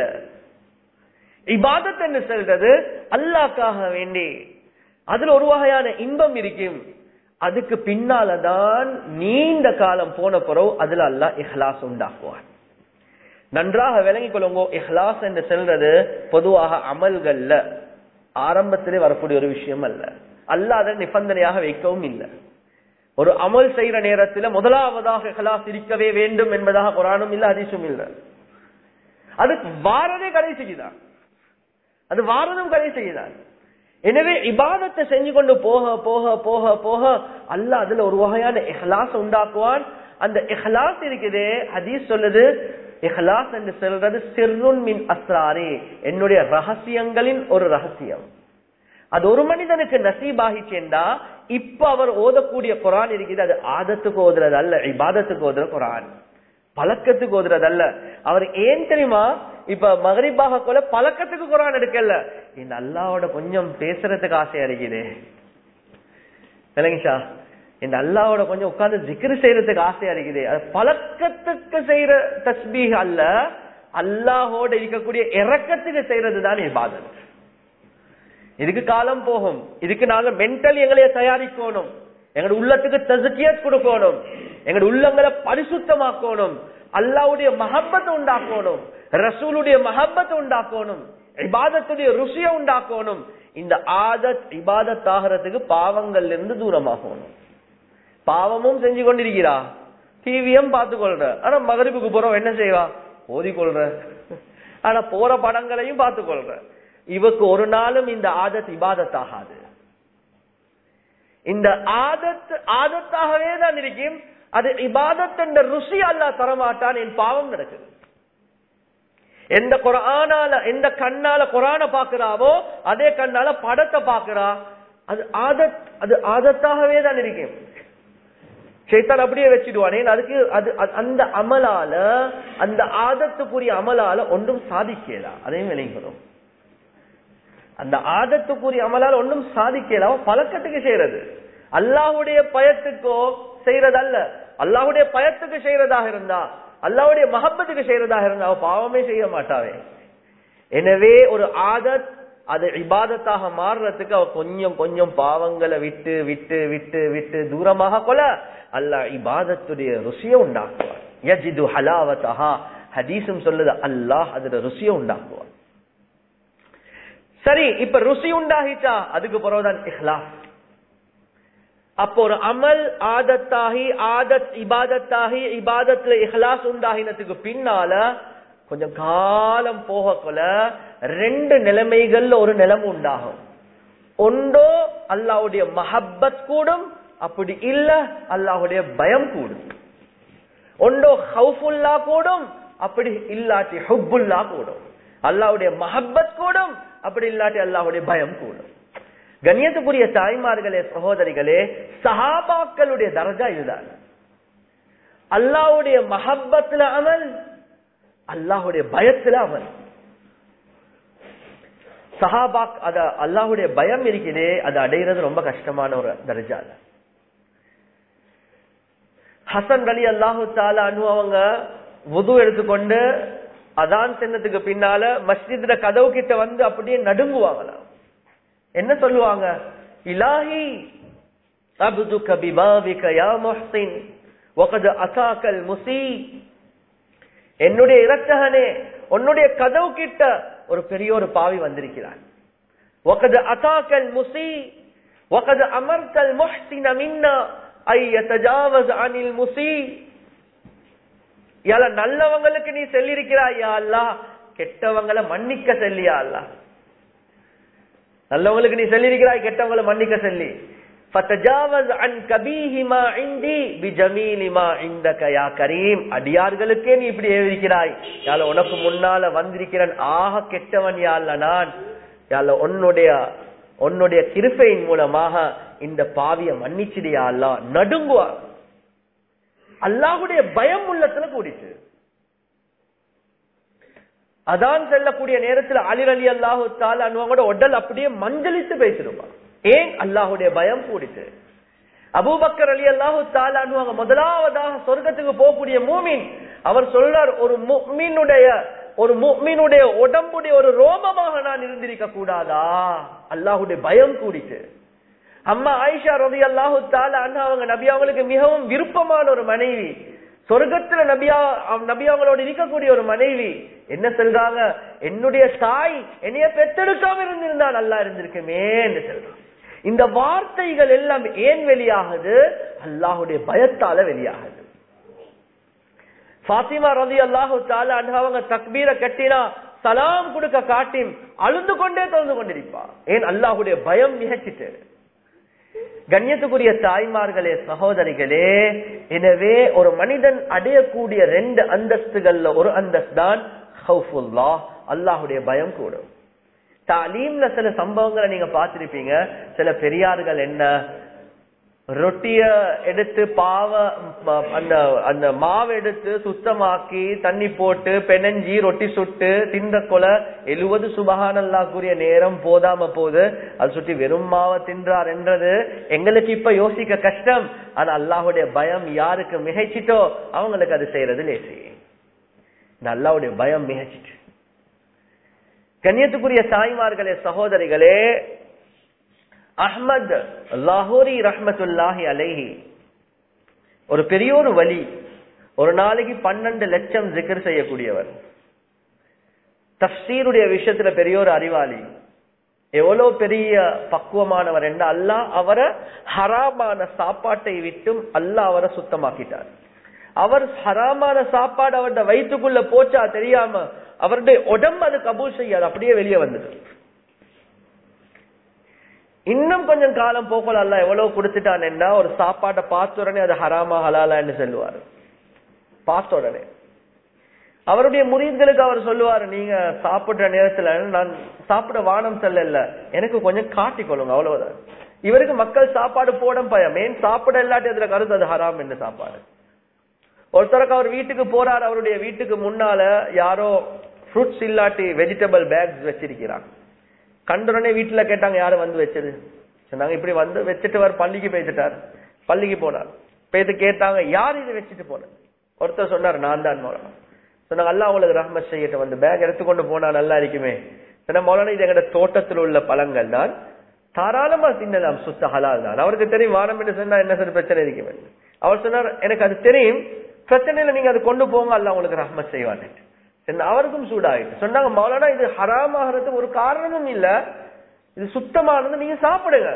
இபாதத் என்று சொல்றது அல்லாஹ்க்காக வேண்டி, அதுல ஒரு வகையான இன்பம் இருக்கும். அதுக்கு பின்னாலதான் நீண்ட காலம் போன பிறகு அதுல அல்லாஹ் இஹ்லாஸ் உண்டாக்குவான். நன்றாக விளங்கிக் கொள்ளுங்க, இஹ்லாஸ் என்று சொல்றது பொதுவாக அமல்கள்ல ஆரம்பத்திலே வரக்கூடிய ஒரு விஷயம் அல்ல. அல்லாஹ் அதை நிபந்தனையாக வைக்கவும் இல்லை. ஒரு அமல் செய்யற நேரத்தில் முதலாவதாக இஹ்லாஸ் இருக்கவே வேண்டும் என்பதாக குர்ஆனும் இல்ல, ஹதீஸும் இல்ல. அது வாரதே கடைசிக்குதான், அது வாரதும் கடைசிக்குதான். எனவே இபாதத்தை செஞ்சு கொண்டு போக போக போக போக அல்லாஹ் அதுல ஒரு வகையான இஹ்லாஸ் உண்டாக்குவான். அந்த இஹ்லாஸ் இருக்குதே, ஹதீஸ் சொல்லுது, இஹ்லாஸ் என்று சொல்றது சிர்ருன் மின் அஸ்ராரி, என்னுடைய ரகசியங்களின் ஒரு ரகசியம். அது ஒரு மனிதனுக்கு நசீபாகிச்சேண்டா இப்ப அவர் ஓதக்கூடிய குர்ஆன் இருக்குது, அது ஆதத்துக்கு ஓதுறது அல்ல, இபாதத்துக்கு ஓதுற குர்ஆன், பழக்கத்துக்கு ஓதுறது அல்ல. அவர் ஏன் தெரியுமா, இப்ப மகரிபாக கூட பழக்கத்துக்கு குர்ஆன் எடுக்கல, இந்த அல்லாஹ்வோட கொஞ்சம் பேசுறதுக்கு ஆசையா இருக்குது விளங்கிச்சா, இந்த அல்லாஹ்வோட கொஞ்சம் உட்கார்ந்து ஜிக்ர் செய்யறதுக்கு ஆசையா இருக்குது. அது பழக்கத்துக்கு செய்யற தஸ்பீஹ் அல்ல, அல்லாஹ்வோட இருக்கக்கூடிய இரக்கத்துக்கு செய்யறதுதான் இபாதத். இதுக்கு காலம் போகும், இதுக்கு நாங்க மென்டல் எங்களைய தயாரிக்கணும், எங்களுடைய உள்ளத்துக்கு தஸ்கியத் கொடுக்கணும், எங்களுடைய உள்ளங்களை பரிசுத்தமாக்கணும், அல்லாஹ்வுடைய மஹப்பத்தை உண்டாக்கணும், ரசூலுடைய மஹப்பத்தை உண்டாக்கணும், இபாதத்துடைய ருசியை உண்டாக்கணும். இந்த ஆதத் இபாதத் ஆகிறதுக்கு பாவங்கள்ல இருந்து தூரமாகணும். பாவமும் செஞ்சு கொண்டிருக்கிறா, டிவியும் பார்த்து கொள்ற, ஆனா மகரிபுக்கு போறோம் என்ன செய்வா, ஓதிக்கொள்ற, ஆனா போற படங்களையும் பார்த்து கொள்ற. இவக்கு ஒரு நாளும் இந்த ஆதத் இபாதத் ஆகாது. இந்த ஆதத்தாகவே தான் இருக்கும். அது இபாதத் என்ற ருசி அல்லாஹ் தரமாட்டான். என் பாவம் நடக்குது. எந்த குர்ஆனால, எந்த கண்ணால குர்ஆனை பாக்குறாவோ அதே கண்ணால படத்தை பாக்குறா, அது ஆதத், அது ஆதத்தாகவே தான் இருக்கும். ஷைத்தான் அப்படியே வச்சிடுவானே, அதுக்கு அது அந்த அமலால, அந்த ஆதத்துக்குரிய அமலால ஒன்றும் சாதிக்கலா. அதையும் விளங்கணும், அந்த ஆதத்துக்குரிய அமலால் ஒன்றும் சாதிக்கலாம். பழக்கத்துக்கு செய்யறது, அல்லாஹ்வுடைய பயத்துக்கோ செய்யறதல்ல. அல்லாஹ்வுடைய பயத்துக்கு செய்யறதாக இருந்தா, அல்லாஹ்வுடைய மஹப்பத்துக்கு செய்யறதாக இருந்தா பாவமே செய்ய மாட்டாவே. எனவே ஒரு ஆதத் அது இபாதத்தாக மாறுறதுக்கு அவ கொஞ்சம் கொஞ்சம் பாவங்களை விட்டு விட்டு விட்டு விட்டு தூரமாக கொள்ள அல்லாஹ் இபாதத்துடைய ருசியை உண்டாக்குவார். யஜிது ஹலாவதஹா, ஹதீஸும் சொல்லுது, அல்லாஹ் அதுல ருசியை உண்டாக்குவார். சரி, இப்ப ருசி உண்டாகிச்சா அதுக்கு பிறகுதான் இஹ்லாஸ். அப்போ ஒரு அமல் ஆதத்தாகி, ஆதத் இபாதத்தாகி, இபாதத்துல இஹ்லாஸ் உண்டாகினதுக்கு பின்னால கொஞ்சம் காலம் போகக்குள்ள ரெண்டு நிலைமைகள்ல ஒரு நிலைமை உண்டாகும். ஒன்றோ அல்லாஹ்வுடைய மஹப்பத் கூடும், அப்படி இல்ல அல்லாஹ்வுடைய பயம் கூடும். ஒன்றோ ஹவுஃபுல்லா கூடும், அப்படி இல்லாட்டி ஹுப்புல்லா கூடும். அல்லாஹ்வுடைய மஹப்பத் கூடும், அப்படி இல்லாட்டி அல்லாஹ்வுடைய பயம் கூடும். கண்ணியத்துக்குரிய தாய்மார்களே, சகோதரிகளே, சஹாபாக்களுடைய தரஜா இதுதான். அல்லாஹ்வுடைய மஹப்பத்துல அமல், அல்லாஹ்வுடைய பயத்துல அமல். சஹாபாக் அத அல்லாஹ்வுடைய பயம் இருக்குதே, அது அடைகிறது ரொம்ப கஷ்டமான ஒரு தரஜா. ஹசன் அலி அல்லாஹு தஆலா அன்ஹு அவங்க வுது எடுத்துக்கொண்டு அதான் சின்னத்துக்கு பின்னால மஸ்ஜித்ல கதவு கிட்ட வந்து அப்படியே நடுங்குவாங்களாம். என்ன சொல்லுவாங்க? இலாஹி அப்துக பிபாபிக யா முஹ்சின் வகத் அதாகல் முஸீ. என்னுடைய இரட்சகனே, உன்னுடைய கதவு கிட்ட ஒரு பெரிய ஒரு பாவி வந்திருக்கிறான். வகத் அதாகல் முஸீ வகத் அமர்தல் முஹ்சின மின்னா ஐ யதஜாவஸ் அனில் முஸீ. யால நல்லவங்களுக்கு நீ சொல்லியிருக்கிறாய் யா அல்லாஹ், கெட்டவங்களை மன்னிக்க சொல்லியா அல்லாஹ். நல்லவங்களுக்கு நீ சொல்லியிருக்கிறாய், கெட்டவங்களை மன்னிக்க சொல்லி. ஃபதஜாவஸ் அன் கபீஹிமா இன்தி பிஜமீலிமா இந்தக யா கரீம். அடியார்களுக்கே நீ இப்படி ஏவிக்கிறாய், யால உனக்கு முன்னால வந்திருக்கிறேன் ஆக கெட்டவன் யா அல்லாஹ் நான். யால உன்னுடைய கிருபையின் மூலமாக இந்த பாவிய மன்னிச்சிடியா அல்லாஹ். நடுங்குவா. அல்லாஹ்வுடைய பயம் உள்ளத்துல கூடிச்சு. அதான் செல்லக்கூடிய நேரத்தில் அலி ரலியல்லாஹு தஆலா அன்ஹுவோட உடல் அப்படியே மஞ்சளித்து பேசிருப்பான். ஏன்? அல்லாஹ்வுடைய பயம் கூடிச்சு. அபூபக்கர் ரலியல்லாஹு தஆலா அன்ஹு முதலாவதாக சொர்க்கத்துக்கு போகக்கூடிய மூமின். அவர் சொல்றார், ஒரு முஃமினுடைய உடம்புடைய ஒரு ரோமமாக நான் இருந்திருக்க கூடாதா? அல்லாஹ்வுடைய பயம் கூடிச்சு. அம்மா ஆயிஷா ரலியல்லாஹு தஆலா அன்ஹா அவங்க நபி அவங்களுக்கு மிகவும் விருப்பமான ஒரு மனைவி, சொர்க்கத்துல நபி அவங்களோட இருக்கக்கூடிய ஒரு மனைவி. என்ன சொல்றாங்க? என்னுடைய தாய் என்னைய பெத்தெடுக்காம இருந்திருந்தா நல்லா இருந்திருக்குமே என்று சொல்றாங்க. இந்த வார்த்தைகள் எல்லாம் ஏன் வெளியாகுது? அல்லாஹ்வுடைய பயத்தால வெளியாகுது. ஃபாத்திமா ரலியல்லாஹு தஆலா அன்ஹா அவங்க தக்பீர கட்டினா சலாம் கொடுக்க காட்டி அழுந்து கொண்டே தொழுது கொண்டிருப்பா. ஏன்? அல்லாஹ்வுடைய பயம் நிகழ்ச்சிட்டு. கண்ணியத்துக்குரிய தாய்மார்களே, சகோதரிகளே, எனவே ஒரு மனிதன் அடையக்கூடிய ரெண்டு அந்தஸ்துகள்ல ஒரு அந்தஸ்து தான் ஹவுஃபுல்லாஹ், அல்லாஹ்வுடைய பயம் கூடும். தாலீம்ல சில சம்பவங்களை நீங்க பார்த்திருப்பீங்க. சில பெரியார்கள் என்ன ரொட்டிய எடுத்து அந்த மாவை எடுத்து சுத்தமாக்கி தண்ணி போட்டு பெனஞ்சி ரொட்டி சுட்டு தின்ற கொலை 70 சுபஹானல்லாஹ் கூறிய நேரம் போதாம போது அது சுட்டி வெறும் மாவை தின்றார் என்றது எங்களுக்கு இப்ப யோசிக்க கஷ்டம். ஆனா அல்லாஹ்வுடைய பயம் யாருக்கு மிகைச்சிட்டோ அவங்களுக்கு அது செய்யறது லேசி. அல்லாஹ்வுடைய பயம் மிகைச்சிட்டு. கண்ணியத்துக்குரிய தாய்மார்களே, சகோதரிகளே, அஹ்மத் லாஹோரி ரஹ்மத்துல்லாஹி அலைஹி ஒரு பெரிய ஒரு வலி. ஒரு நாளைக்கு 12 லட்சம் ஜிக்ர் செய்யக்கூடியவர். தஃப்சீருடைய விஷயத்துல பெரிய ஒரு அறிவாளி. எவ்வளவு பெரிய பக்குவமானவர் என்ற அல்லாஹ் அவரை ஹராமான சாப்பாட்டை விட்டும் அல்லாஹ் அவரை சுத்தமாக்கிட்டார். அவர் ஹராமான சாப்பாடு அவருடைய வயிற்றுக்குள்ள போச்சா தெரியாம அவருடைய உடம்பு அது கபூல் செய்யாது, அப்படியே வெளியே வந்தது. இன்னும் கொஞ்சம் காலம் போக்கல அல்லாஹ் எவ்வளவு கொடுத்துட்டான், ஒரு சாப்பாட்டை பார்த்த உடனே அது ஹராமா ஹலாலான்னு சொல்லுவாரு. பார்த்த உடனே அவருடைய முரீத்களுக்கு அவர் சொல்லுவாரு, நீங்க சாப்பிடுற நேரத்துல நான் சாப்பிட வானம் செல்ல, எனக்கு கொஞ்சம் காட்டிக்கொள்ளுங்க, அவ்வளவுதான். இவருக்கு மக்கள் சாப்பாடு போட பயம். ஏன்? சாப்பிட இல்லாட்டி அதுல கருத்து அது ஹராம் என்ன சாப்பாடு. ஒருத்தருக்கு அவர் வீட்டுக்கு போறாரு, அவருடைய வீட்டுக்கு முன்னால யாரோ ஃப்ரூட்ஸ் இல்லாட்டி வெஜிடபிள் பேக்ஸ் வச்சிருக்கிறாங்க. கண்டுடனே வீட்டுல கேட்டாங்க, யாரு வந்து வச்சது? சொன்னாங்க, இப்படி வந்து வச்சுட்டு அவர் பள்ளிக்கு போயிட்டார். பள்ளிக்கு போனார், போயிட்டு கேட்டாங்க, யார் இதை வச்சுட்டு போன? ஒருத்தர் சொன்னார், நான் தான் மௌலானா. சொன்னாங்க, அல்லாஹ் உங்களுக்கு ரஹ்மத் செய்யட்டும், வந்து பேக் எடுத்துக்கொண்டு போனா நல்லா இருக்குமே. சொன்ன மௌலானா, இது எங்கட தோட்டத்தில் உள்ள பழங்கள் தான், தாராளமா தின்னலாம், சுத்த ஹலால் தான். அவருக்கு தெரியும் வானம் என்று சொன்னா என்ன சார் பிரச்சனை இருக்குமே. அவர் சொன்னார், எனக்கு அது தெரியும், பிரச்சனை இல்லை, நீங்க அது கொண்டு போங்க, அல்லாஹ் உங்களுக்கு ரஹ்மத் செய்வான். அவருக்கும் சூடாயிட்டு சொன்னாங்க, மௌலானா இது ஹராம் ஆகிறதுக்கு ஒரு காரணமும் இல்ல, இது சுத்தமானது, நீங்க சாப்பிடுங்க.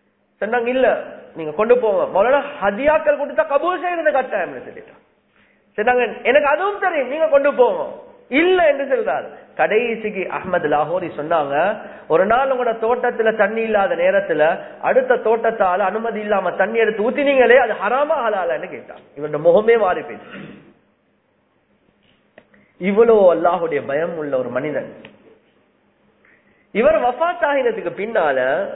சொன்னாங்க, இல்ல நீங்க கொண்டு போங்க. மௌலானா ஹதியாக்கள் கொடுத்தா கபூல் செய்யறது கட்டாயம் சொல்லிட்டான். சொன்னாங்க எனக்கு அதுவும் தெரியும், நீங்க கொண்டு போங்க. இல்ல என்று சொல்றாரு. கடைசிக்கு அஹ்மது லாகோரி சொன்னாங்க, ஒரு நாள் உங்களோட தோட்டத்துல தண்ணி இல்லாத நேரத்துல அடுத்த தோட்டத்தால அனுமதி இல்லாம தண்ணி எடுத்து ஊத்தினீங்களே, அது ஹராமா ஹலாலான்னு கேட்டாங்க. இவருடைய முகமே மாறி போயிடுச்சு. இவ்வளவு அல்லாஹுடைய பயம் உள்ள ஒரு மனிதன். இவர் வஃபாத் ஆகினதுக்கு பின்னால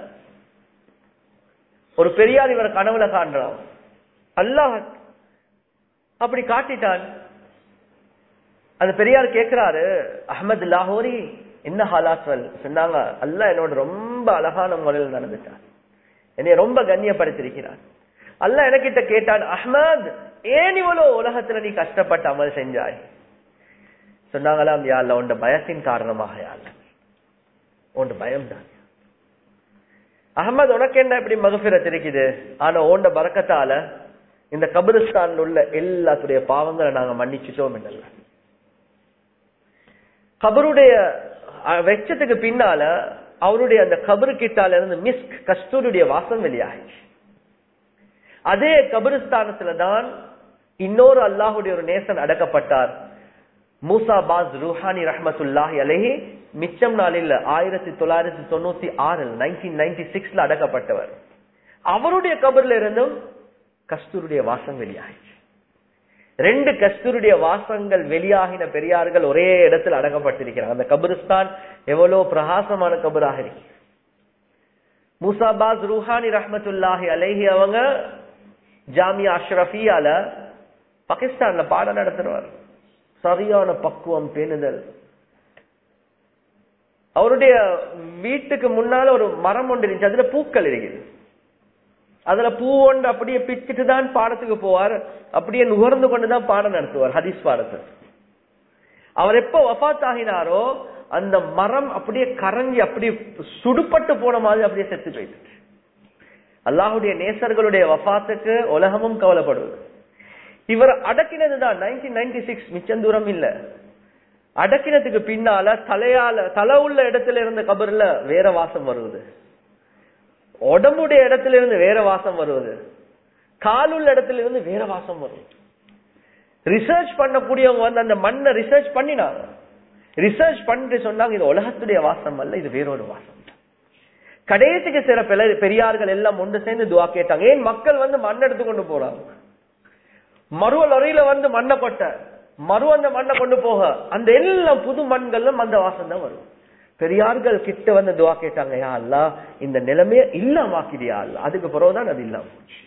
ஒரு பெரியார் இவர் கனவுல காண்றான். அல்லாஹ் அப்படி காட்டிட்டான். அந்த பெரியார் கேட்கிறாரு, அஹ்மது லாகோரி என்ன ஹாலாத்வல்? சொன்னாங்க, அல்லாஹ் என்னோட ரொம்ப அழகான முறையில் நடந்துட்டான், என்னை ரொம்ப கண்ணியப்படுத்திருக்கிறான். அல்லாஹ் எனக்கிட்ட கேட்டான், அஹ்மத் ஏன் இவ்வளவு உலகத்துல நீ கஷ்டப்பட்டு அமல் செஞ்சாய்? சொன்னாங்களாம், யா அல்லாஹ் உன் பயத்தின் காரணமாக, யா அல்லாஹ் உன் பயம் தான். அஹ்மத் உனக்கு என்ன இப்படி மகஃபிரத் இருக்குது, ஆனா உன் பரக்கத்தால இந்த கபிரிஸ்தான் உள்ள எல்லாத்துடைய பாவங்களை நாங்க மன்னிச்சுட்டோம் என்றல்ல. கபருடைய வெச்சத்துக்கு பின்னால அவருடைய அந்த கபரு கிட்டால இருந்து மிஸ்க் கஸ்தூரியுடைய வாசம் வெளியாகிச்சு. அதே கபிரிஸ்தானத்துலதான் இன்னொரு அல்லாஹுடைய ஒரு நேசன் அடக்கப்பட்டார், மூசா பாஸ் ரூஹானி ரஹ்மத்துல்லாஹி அலைஹி. மிச்சம் நாளில் 1996 1996 அடக்கப்பட்டவர். அவருடைய கபர்ல இருந்தும் கஸ்தூருடைய வாசம் வெளியாகிச்சு. 2 கஸ்தூருடைய வாசங்கள் வெளியாகின பெரியார்கள் ஒரே இடத்தில் அடக்கப்பட்டிருக்கிறார். அந்த கபிரிஸ்தான் எவ்வளவு பிரகாசமான கபராக இருக்கு. மூசா பாஸ் ரூஹானி ரஹ்மத்துல்லாஹி அலைஹி அவங்க ஜாமியா அஷ்ரஃபியால பாகிஸ்தான்ல பாடம் நடத்துறவர். சரியான பக்குவம், பேணுதல். அவருடைய வீட்டுக்கு முன்னால ஒரு மரம் ஒன்று இருந்துச்சு, அதுல பூக்கள் இருக்குது. அதுல பூ ஒன்று அப்படியே பிச்சுட்டு தான் பாடத்துக்கு போவார், அப்படியே நுகர்ந்து கொண்டுதான் பாடம் நடத்துவார் ஹதீஸ் பாடத்தை. அவர் எப்ப வஃபாத் ஆகினாரோ அந்த மரம் அப்படியே கரஞ்சி அப்படியே சுடுபட்டு போன மாதிரி அப்படியே செத்து போயிட்டு. அல்லாஹுடைய நேசர்களுடைய வஃபாத்துக்கு உலகமும் கவலைப்படுவது. இவர் அடக்கினதுதான் 1996, மிச்சம் தூரம் இல்ல. அடக்கினதுக்கு பின்னால தலை உள்ள இடத்துல இருந்த கபர்ல வேற வாசம் வருவது, உடம்புடைய இடத்துல இருந்து வேற வாசம் வருவது, காலுள்ள இடத்துல இருந்து வேற வாசம் வருவது. ரிசர்ச் பண்ணக்கூடியவங்க வந்து அந்த மண்ணை ரிசர்ச் பண்ணினாங்க. ரிசர்ச் பண்ணிட்டு சொன்னாங்க, இது உலகத்துடைய வாசம் அல்ல, இது வேறொரு வாசம். கடைசிக்கு சில பெரியார்கள் எல்லாம் ஒன்று சேர்ந்து துவா கேட்டாங்க. ஏன் மக்கள் வந்து மண் எடுத்து கொண்டு போறாங்க, மருவ லொரியில வந்து மண்ணை கொட்ட, மறு அந்த மண்ணை கொண்டு போக, அந்த எல்லாம் புது மண்களும் அந்த வாசம் தான் வரும். பெரியார்கள் கிட்ட வந்து துவா கேட்டாங்க, யா அல்லாஹ் இந்த நிலைமைய இல்லாமாக்கிறியா அல்ல. அதுக்கு பிறகுதான் அது இல்லாம போச்சு.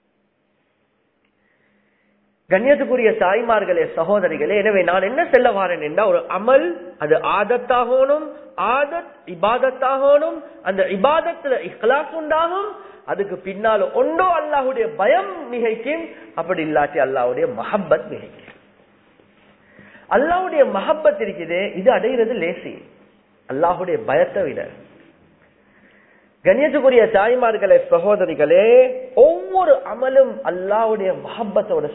கண்ணியத்துக்குரிய தாய்மார்களே, சகோதரிகளே, எனவே நான் என்ன சொல்ல வாரேன் என்றால், ஒரு அமல் அது ஆதத்தாகணும், ஆதத் இபாதத்தாகணும். அந்த இபாதத்துல இஹ்லாஸ் உண்டாகும். அதுக்கு பின்னால ஒன்றோ அல்லாஹுடைய பயம் மிகைக்கும், அப்படி இல்லாட்டி அல்லாஹுடைய மஹப்பத் மிகைக்கும். அல்லாஹுடைய மஹப்பத் இருக்குது, இது அடைகிறது லேசி அல்லாஹுடைய பயத்தை விட. கண்ணியத்துக்குரிய தாய்மார்களே, சகோதரிகளே, ஒவ்வொரு அமலும் அல்லாஹுடைய மஹப்பத்தோட.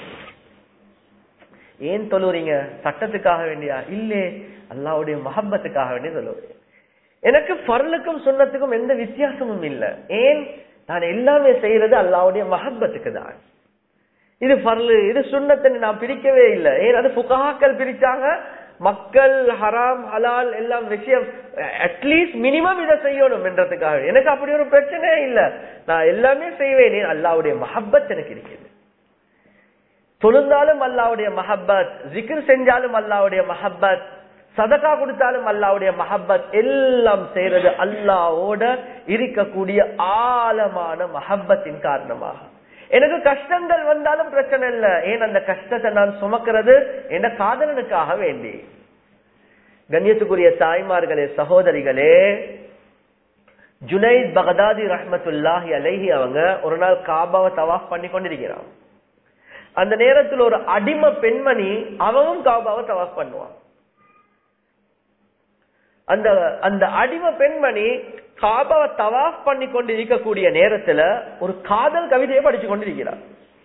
ஏன் தொழுறீங்க? சட்டத்துக்காக வேண்டியா? இல்லே, அல்லாஹ்வுடைய மஹப்பத்துக்காக வேண்டிய தொழுறீங்க. எனக்கு ஃபர்லுக்கும் சுன்னத்துக்கும் எந்த வித்தியாசமும் இல்லை. ஏன்? நான் எல்லாமே செய்யறது அல்லாஹ்வுடைய மஹப்பத்துக்கு தான். இது ஃபர்லு, இது சுன்னத்துன்னு நான் பிரிக்கவே இல்லை. ஏன்? அது ஃபுகஹாக்கள் பிரிச்சாங்க. மக்கள் ஹராம் ஹலால் எல்லாம் விஷயம் அட்லீஸ்ட் மினிமம் இதை செய்யணும் என்றதுக்காக. எனக்கு அப்படி ஒரு பிரச்சனையே இல்லை, நான் எல்லாமே செய்வேன். அல்லாஹ்வுடைய மஹப்பத் எனக்கு இருக்குது. தொழுந்தாலும் அல்லாஹ்வுடைய மஹப்பத், ஜிக்ர் செஞ்சாலும் அல்லாஹ்வுடைய மஹப்பத், சதகா கொடுத்தாலும் அல்லாஹ்வுடைய மஹப்பத், எல்லாம் செய்யறது அல்லாஹ்வோட இருக்கக்கூடிய ஆழமான மஹப்பத்தின் காரணமாக. எனக்கு கஷ்டங்கள் வந்தாலும் பிரச்சனை இல்லை. ஏன்? அந்த கஷ்டத்தை நான் சுமக்கிறது என்ற காதலனுக்காக வேண்டி. கண்ணியத்துக்குரிய தாய்மார்களே, சகோதரிகளே, ஜுனைத் பகதாதி ரஹ்மத்துல்லாஹி அலைஹி அவங்க ஒரு நாள் காபாவை தவாஃப் பண்ணி கொண்டிருக்கிறான். அந்த நேரத்தில் ஒரு அடிமை பெண்மணி அவனும் காபாவை தவாஃப் பண்ணுவான். அந்த அடிமை பெண்மணி காபாவை தவாஃப் பண்ணி கொண்டு இருக்கக்கூடிய நேரத்துல ஒரு காதல் கவிதையை படிச்சு கொண்டிருக்கிறார்.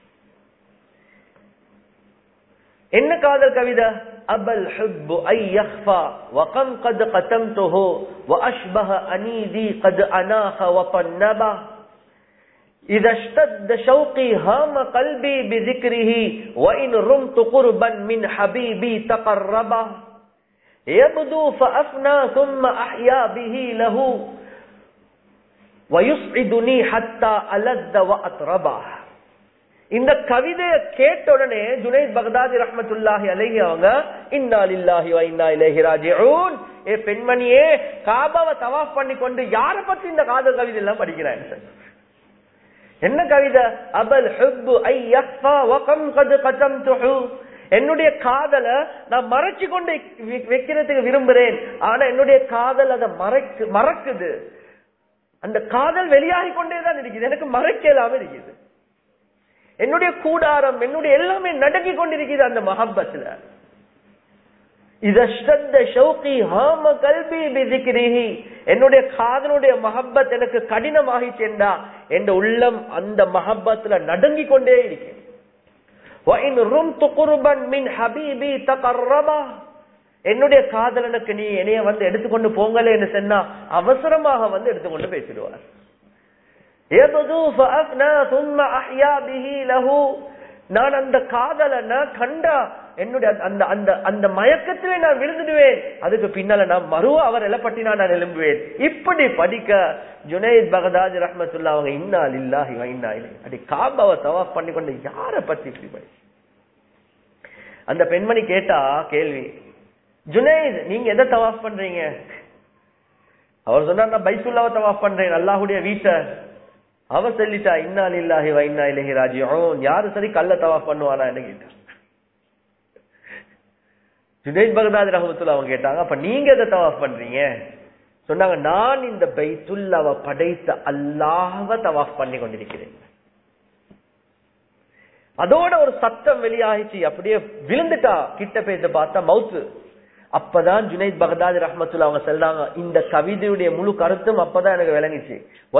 என்ன காதல் கவிதை? அபல் ஹுப்பு ஐ யக்ஃபா வகம் கத் கதம்துஹு வஅஷ்பஹ அனீதி கத் அனாஹ வபன்னபா. إذا اشتد شوقي هام قلبي بذكره وإن رمت قربا من حبيبي تقربا يبدو فأفنى ثم أحيا به له ويسعدني حتى ألذ وأطربا. இந்த கவிதையை கேட்ட உடனே ஜுனைத் பக்தாதி ரஹ்மத்துல்லாஹி அலைஹி அவங்க இன்னா லில்லாஹி வ இன்னா இலைஹி ராஜிஊன், ஏ பெண்மணியே காபாவை தவாஃப் பண்ணி கொண்டு யார பத்தி இந்த காதல் கவிதை எல்லாம் படிக்கிறாங்க? என்ன கவிதை? அபல் ஹுப்பு ஐ யக்ஃபா வ கம் கத் கதம்துஹு, என்னுடைய காதலை நான் மறைச்சு கொண்டு வைக்கிறதுக்கு விரும்புறேன், ஆனா என்னுடைய காதல் அதை மறக்குது. அந்த காதல் வெளியாகி கொண்டேதான் இருக்குது, எனக்கு மறைக்கலாம இருக்குது. என்னுடைய கூடாரம் என்னுடைய எல்லாமே நடுங்கி கொண்டிருக்கிறது அந்த மஹப்பத்துல. என்னுடைய காதலுடைய மஹப்பத் எனக்கு கடினமாகிச்சேண்டா என்ற உள்ளம் அந்த மஹப்பத்துல நடுங்கி கொண்டே இருக்கு. என்னுடைய காதலனுக்கு நீ என்னைய வந்து எடுத்துக்கொண்டு போங்களே என்று சொன்னா அவசரமாக வந்து எடுத்துக்கொண்டு பேசிடுவார். நான் அந்த காதலனை கண்டா என்னுடைய அந்த மயக்கத்திலே நான் விழுந்துடுவேன், அதுக்கு பின்னால நான் மறுவா அவர் எழப்பட்டினா நான் எழும்புவேன். இப்படி படிக்க ஜுனைத் பக்தாதி ரஹ்மத்துல்லாஹி அவங்க இன்னா லில்லாஹி வ இன்னா இலைஹி, அடி காபாவை தவாஃப் பண்ணி கொண்டு யார பத்தி இப்படி படி. அந்த பெண்மணி கேட்டா கேள்வி, ஜுனைத் நீங்க எதை தவாஃப் பண்றீங்க? அவர் சொன்னார் நான் பைத்துல்லாவை தவாஃப் பண்றேன், அல்லாஹ்வுடைய வீட்டை. அவ சொல்லிட்டா இன்னா லில்லாஹி வ இன்னா இலைஹி ராஜிஊன், யாரு சரி கல்ல தவாஃப் பண்ணுவானா என்ன கேட்டா. ஜுனைத் பக்தாதி ரஹ்மத்துல்லாஹி அவங்க கேட்டாங்க, அப்ப நீங்க எதை தவாஃப் பண்றீங்க? சொன்னாங்க நான் இந்த பைத்துல்லாவை படைத்த அல்லாஹ்வை தவாஃப் பண்ணி கொண்டிருக்கிறேன். அதோட ஒரு சத்தம் வெளியாகிச்சு, அப்படியே விழுந்துட்டா, கிட்ட பேச பார்த்தா மவுத்து. அப்பதான் ஜுனைத் பக்தாதி ரஹ்மத்துல்லாஹி அவங்க சொல்றாங்க, இந்த கவிதையுடைய முழு கருத்தும் அப்பதான் எனக்கு விளங்கிச்சு.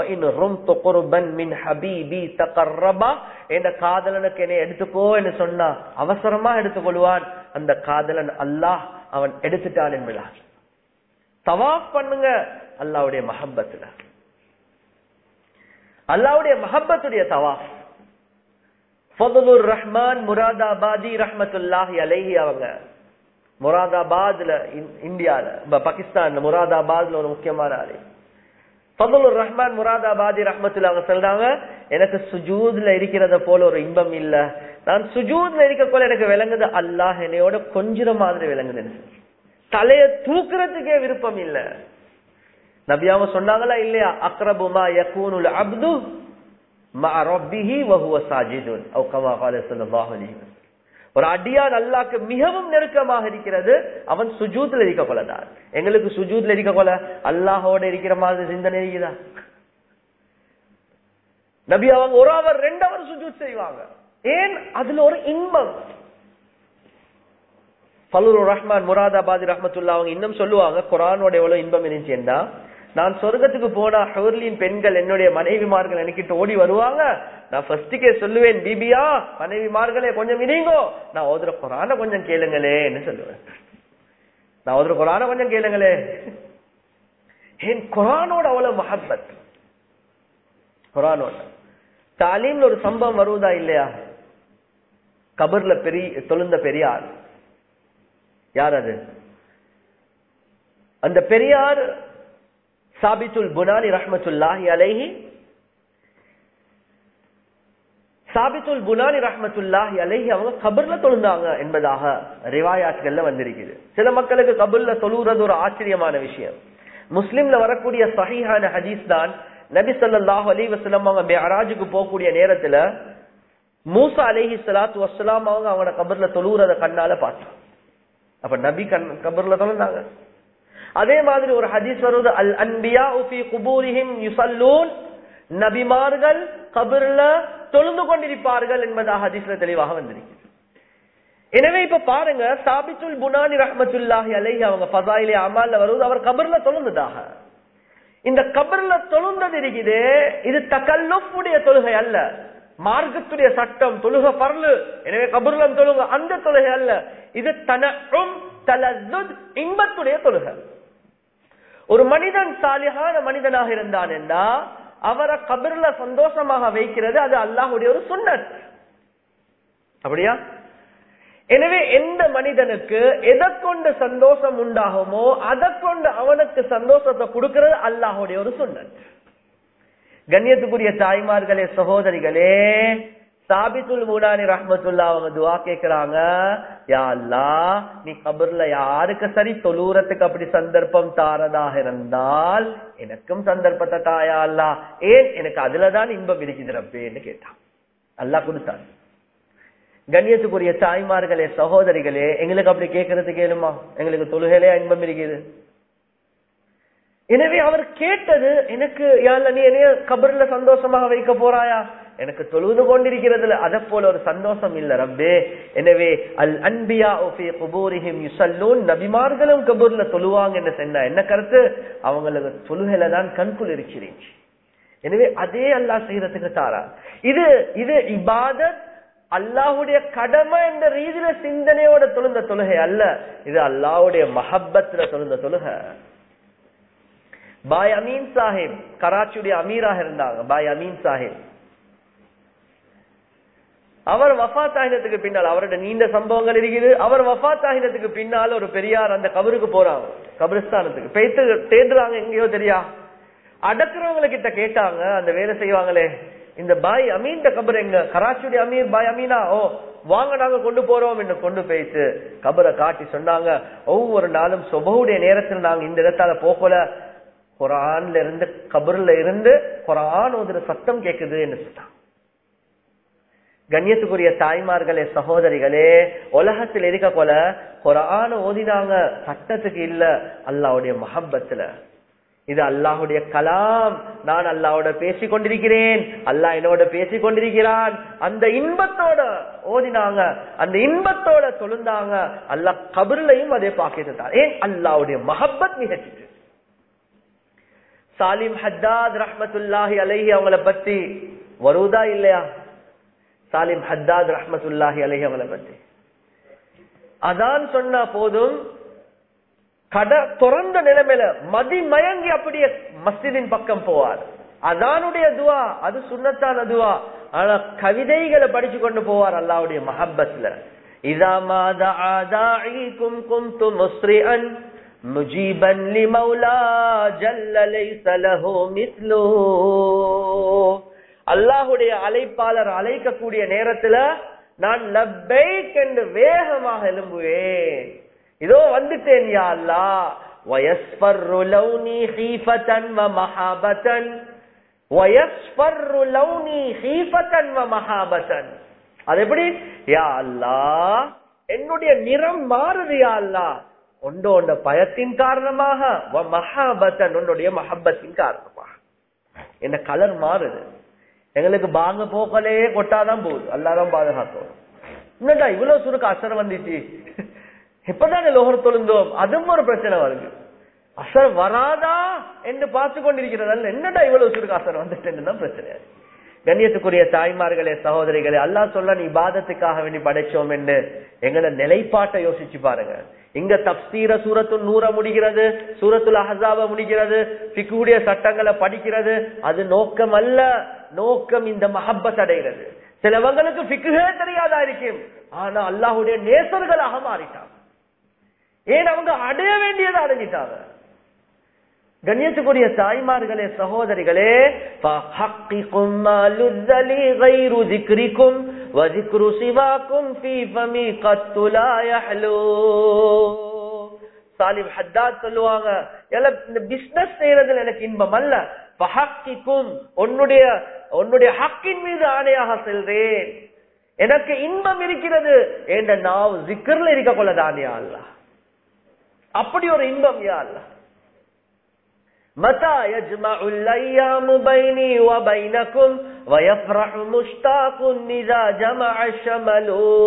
என்ற காதலனுக்கு என்னை எடுத்துக்கோ என்று சொன்னா அவசரமா எடுத்துக்கொள்வான், அந்த காதலன் அல்லாஹ் அவன் எடுத்துட்டான் என்பதால். தவாஃப் பண்ணுங்க அல்லாஹ்வுடைய மஹப்பத்துல, அல்லாஹ்வுடைய மஹப்பத்துடைய தவாஃப். ஃபதுலுர் ரஹ்மான் முராதாபாதி ரஹ்மத்துல்லாஹி அலைஹி அவங்க முராதாபாத்ல இந்தியால பாகிஸ்தான் முராதாபாத்ல ஒரு முக்கியமான ஆளு. ஃபதுலுர் ரஹ்மான் முராதாபாதி ரஹ்மத்துல்லாஹி அவங்க சொல்றாங்க, எனக்கு சுஜூத்ல இருக்கிறத போல ஒரு இன்பம் இல்ல, நான் சுஜூத்ல இருக்க போல எனக்கு விளங்குது அல்லாஹ் என்னையோட கொஞ்சிற மாதிரி விளங்குது, தலைய தூக்குறதுக்கே விருப்பம் இல்ல. நபி அவங்க சொன்னாங்களா இல்லையா, அக்ரபு மா யகூனுல் அப்து மஅ ரப்பிஹி வ ஹுவ சாஜிதுன் அவ் கமா قال ஸல்லல்லாஹு அலைஹி வஸல்லம், ஒரு அடியான் அல்லாஹ்க்கு மிகவும் நெருக்கமாக இருக்கிறது அவன் சுஜூத்ல இருக்க கொள்ளதான். எங்களுக்கு சுஜூத்ல இருக்க கொள்ள அல்லாஹோட இருக்கிற மாதிரி சிந்தனை இருக்குதா? நபி அவங்க ஒரு அவர் 2 அவர் சுஜூத் செய்வாங்க, ஏன்? அதுல ஒரு இன்பம். ஃபதுலுர் ரஹ்மான் முராதாபாதி ரஹ்மத்துல்லாஹி அவங்க இன்னும் சொல்லுவாங்க, குர்ஆனோட எவ்வளவு இன்பம் இருந்துச்சுன்னா, நான் சொர்க்கத்துக்கு போனா ஹூர்லின் பெண்கள் என்னுடைய மனைவிமார்கள் எனக்கிட்ட ஓடி வருவாங்க, நான் ஃபர்ஸ்டுக்கே சொல்லுவேன், பிபியா மனைவிமார்களே கொஞ்சம் இருங்கோ, நான் ஓதுற குர்ஆன கொஞ்சம் கேளுங்களே என்று சொல்லுவேன். நான் ஓதுற குர்ஆன கொஞ்சம் கேளுங்களே. ஏன்? குர்ஆனோட அவ்வளவு மஹப்பத். குர்ஆனோட தாலீம்ல ஒரு சம்பவம் வருவதா இல்லையா? கபர்ல தொழுந்த பெரியார் யார்? அது அந்த பெரியார் சாபித்துல் புனானி ரஹ்மத்துல்லாஹி அலைஹி. சாபித்துல் புனானி ரஹ்மத்துல்லாஹி அலைஹி அவங்க கபர்ல தொழுந்தாங்க என்பதாக ரிவாயாத்கள்ல வந்திருக்குது. சில மக்களுக்கு கபர்ல தொழுறது ஒரு ஆச்சரியமான விஷயம். முஸ்லிம்ல வரக்கூடிய சஹீஹான ஹதீஸ் தான், நபி ஸல்லல்லாஹு அலைஹி வஸல்லம் அவங்க மிஅராஜுக்கு போகக்கூடிய நேரத்துல மூசா அலைஹி ஸலாத்து வஸ்ஸலாம் அவங்க அவங்களோட கபர்ல தொழுறத கண்ணால பார்த்தாங்க. அப்ப நபி கபர்ல தொழுந்தாங்க. அதே மாதிரி ஒரு ஹதீஸ் வருது, அல் அன்பியாஉ ஃபீ குபூரிஹிம் யுஸல்லூன், நபிமார்கள் கபர்ல தொழுந்து கொண்டிருப்பார்கள் என்பதாக ஹதீஸ்ல தெளிவாக வந்திருக்கு. எனவே இப்ப பாருங்க, சாபித்துல் புனானி ரஹ்மத்துல்லாஹி அலைஹி அவங்க ஃபதாயிலே அமால்ல வருது, அவர் கபர்ல தொழுந்ததாக. இந்த கபர்ல தொழுந்தது இருக்குது, இது தகல்லுஃபுடைய தொழுகை அல்ல, மார்க்கத்துடைய சட்டம், தொழுக பர்லு, எனவே கபர்ல தொழுங்க, அந்த தொழுகை அல்ல. இது தனஉம் தலஸ்ஸுத், இன்பத்துடைய தொழுகை. ஒரு மனிதன் சாலிஹான மனிதனாக இருந்தான் என்றா அவரை கபர்ல சந்தோஷமாக வைக்கிறது அது அல்லாஹ்வுடைய ஒரு சுன்னத். அப்படியா? எனவே எந்த மனிதனுக்கு எதை கொண்டு சந்தோஷம் உண்டாகுமோ அதை கொண்டு அவனுக்கு சந்தோஷத்தை கொடுக்கிறது அல்லாஹ்வுடைய ஒரு சுன்னத். கண்ணியத்துக்குரிய தாய்மார்களே, சகோதரிகளே, சாபித்துல் மூலானி ரஹ்மத்துல்லாஹ் அவங்க துஆ கேக்குறாங்க, யா அல்லாஹ் நீ கபர்ல யாருக்கு சரி தொழுறதுக்கு அப்படி சந்தர்ப்பம் தாரதாக இருந்தால் எனக்கும் சந்தர்ப்பத்தை தாயா அல்லாஹ், ஏன் எனக்கு அதுலதான் இன்பம் இருக்குது ரப்பேன்னு கேட்டான். அல்லாஹ் கொடுத்தான். கண்ணியத்துக்குரிய தாய்மார்களே, சகோதரிகளே, எங்களுக்கு அப்படி கேட்கறது கேளுமா? எங்களுக்கு தொழுகையிலே இன்பம் இருக்குது. எனவே அவர் கேட்டது, எனக்கு யாழ்ல நீ என்னைய கபர்ல சந்தோஷமாக வைக்க போறாயா? எனக்கு தொழுது கொண்டிருக்கிறதுல அதை போல ஒரு சந்தோஷம் இல்ல ரப்பே. எனவே அல் அன்பியா ஃபீ குபூரிஹிம் யுஸல்லூன், நபிமார்களும் கபூர்ல தொழுவாங்க என்று சொன்னா என்ன கருத்து? அவங்களுக்கு தொழுகையில தான் கண்குள் இருக்கிறீங்க. எனவே அதே அல்லாஹ் செய்யறதுக்கு தாரா. இது இபாதத், அல்லாஹ்வுடைய கடமை என்ற ரீதியில சிந்தனையோட தொழுந்த தொழுகை அல்ல. இது அல்லாஹ்வுடைய மஹப்பத்துல தொழுந்த தொழுகை. பாய் அமீன் சாஹிப் கராச்சியுடைய அமீராக இருந்தாங்க. பாய் அமீன் சாஹிப் அவர் வஃபாத் ஆகினத்துக்கு பின்னால், அவருடைய நீண்ட சம்பவங்கள் இருக்குது. அவர் வஃபாத் ஆகினத்துக்கு பின்னால் ஒரு பெரியார் அந்த கபருக்கு போறாங்க, கபிரிஸ்தானத்துக்கு போயிட்டு தேடுறாங்க. எங்கேயோ தெரியா அடக்குறவங்க கிட்ட கேட்டாங்க, அந்த வேலை செய்வாங்களே, இந்த பாய் அமீன் கபர் எங்க? கராச்சியுடைய அமீர் பாய் அமீனா? ஓ வாங்க நாங்க கொண்டு போறோம் என்று கொண்டு போயிட்டு கபரை காட்டி சொன்னாங்க, ஒவ்வொரு நாளும் சுபஹுடைய நேரத்தில் நாங்க இந்த இடத்தால போகல, குர்ஆன்ல இருந்து கபர்ல இருந்து குர்ஆன் ஓதுற சத்தம் கேக்குது என்று சொன்னாங்க. கண்ணியத்துக்குரிய தாய்மார்களே, சகோதரிகளே, உலகத்தில் இருக்க போல குர்ஆன் ஓதினாங்க சட்டத்துக்கு இல்ல, அல்லாஹ்வுடைய மஹப்பத்துல. இது அல்லாஹ்வுடைய கலாம், நான் அல்லாஹ்வோட பேசிக் கொண்டிருக்கிறேன், அல்லாஹ் என்னோட பேசிக் கொண்டிருக்கிறான், அந்த இன்பத்தோட ஓதினாங்க, அந்த இன்பத்தோட தொழுந்தாங்க. அல்லாஹ் கபர்லையும் அதே பாக்கிட்டார். ஏன்? அல்லாஹ்வுடைய மஹப்பத் நிகழ்ச்சிட்டு. சாலிம் ஹத்தாத் ரஹ்மத்துல்லாஹி அலைஹி அவங்கள பத்தி வருதா இல்லையா? சாலிம் ஹத்தாத் ரஹ்மத்துல்லாஹி அலைஹி அவங்கள பத்தி அதான் சொன்னா போதும், கடை திறந்த நிலைமையில மதி மயங்கி அப்படியே மஸ்ஜிதின் பக்கம் போவார். அதானுடைய துவா அது சுன்னத்தான துவா. ஆனா கவிதைகளை படிச்சு கொண்டு போவார் அல்லாஹ்வுடைய மஹப்பத்ல. இதா மா தஆ தாஈக்கும் குன்து முஸ்ரிஅன் முஜீபன் லிமௌலா ஜல்ல லைஸ லஹு மிஸ்லு. அல்லாஹ்வுடைய அழைப்பாளர் அழைக்கக்கூடிய நேரத்துல நான் லப்பைக் என்று வேகமாக எழும்புவேன். இதோ வந்துட்டேன் யா அல்லாஹ். வயஸ்ஃபர்ரு லௌனி ஹீஃபதன் வ மஹாபதன், வயஸ்ஃபர்ரு லௌனி ஹீஃபதன் வ மஹாபதன். அது எப்படி? யா அல்லாஹ் என்னுடைய நிறம் மாறுது யா அல்லாஹ், உன்னோட பயத்தின் காரணமாக, வ மஹாபதன் உன்னுடைய மஹப்பத்தின் காரணமாக என்ன கலர் மாறுது. எங்களுக்கு பாங்க போக்கலே கொட்டாதான் போகுது, அல்லாதான் பாதுகாத்தோம். என்னடா இவ்வளவு சுருக்கு அசர் வந்துச்சு, இப்பதானே லோகர் தொழுந்தோம், அதுவும் ஒரு பிரச்சனை வருது. அசர் வராதா என்று பார்த்து கொண்டிருக்கிறது, என்னடா இவ்வளவு சுருக்கு அசர் வந்துட்டு பிரச்சனை. கண்ணியத்துக்குரிய தாய்மார்களே, சகோதரிகளே, அல்லாஹ் சொல்ல நீ இபாதத்துக்காக வேண்டி படைச்சோம் என்று எங்களை நிலைப்பாட்டை யோசிச்சு பாருங்க. இங்க தப்சீர சூரத்துல் நூற முடிகிறது, சூரத்துல் அஹ்ஸாப முடிகிறது, ஃபிக்ஹுடைய சட்டங்களை படிக்கிறது, அது நோக்கம் அல்ல. நோக்கம் இந்த மஹப்பத் அடைகிறது. சிலவங்களுக்கு ஃபிக்ஹே தெரியாதா இருக்கும், ஆனா அல்லாஹ்வுடைய நேசர்களாக மாறிட்டாங்க. ஏன்? அவங்க அடைய வேண்டியதை அடைஞ்சிட்டாங்க. கண்ணியத்துக்குரிய தாய்மார்களே, சகோதரிகளே, ஃபஹக்கிகும் மா லுzzலி கைரு ذிக்ரிக்கும் வ ذிக்ரு சிவாக்கும் ஃபீ ஃபமி கத்து லா யஹ்லு. சாலிம் ஹத்தாத் சொல்லுவாங்க, இந்த பிசினஸ் செய்யறதுல எனக்கு இன்பம் அல்ல, ஃபஹக்கிகும் உன்னுடைய ஹக்கின் மீது ஆணையாக செல்றேன், எனக்கு இன்பம் இருக்கிறது என்ற நாவ் ذிக்ர்ல இருக்க கொள்ளதான் யா அல்லாஹ். அப்படி ஒரு இன்பம் யா அல்லாஹ். متى يجمع الايام بيني وبينكم ويفرح مشتاق اذا جمع الشمل.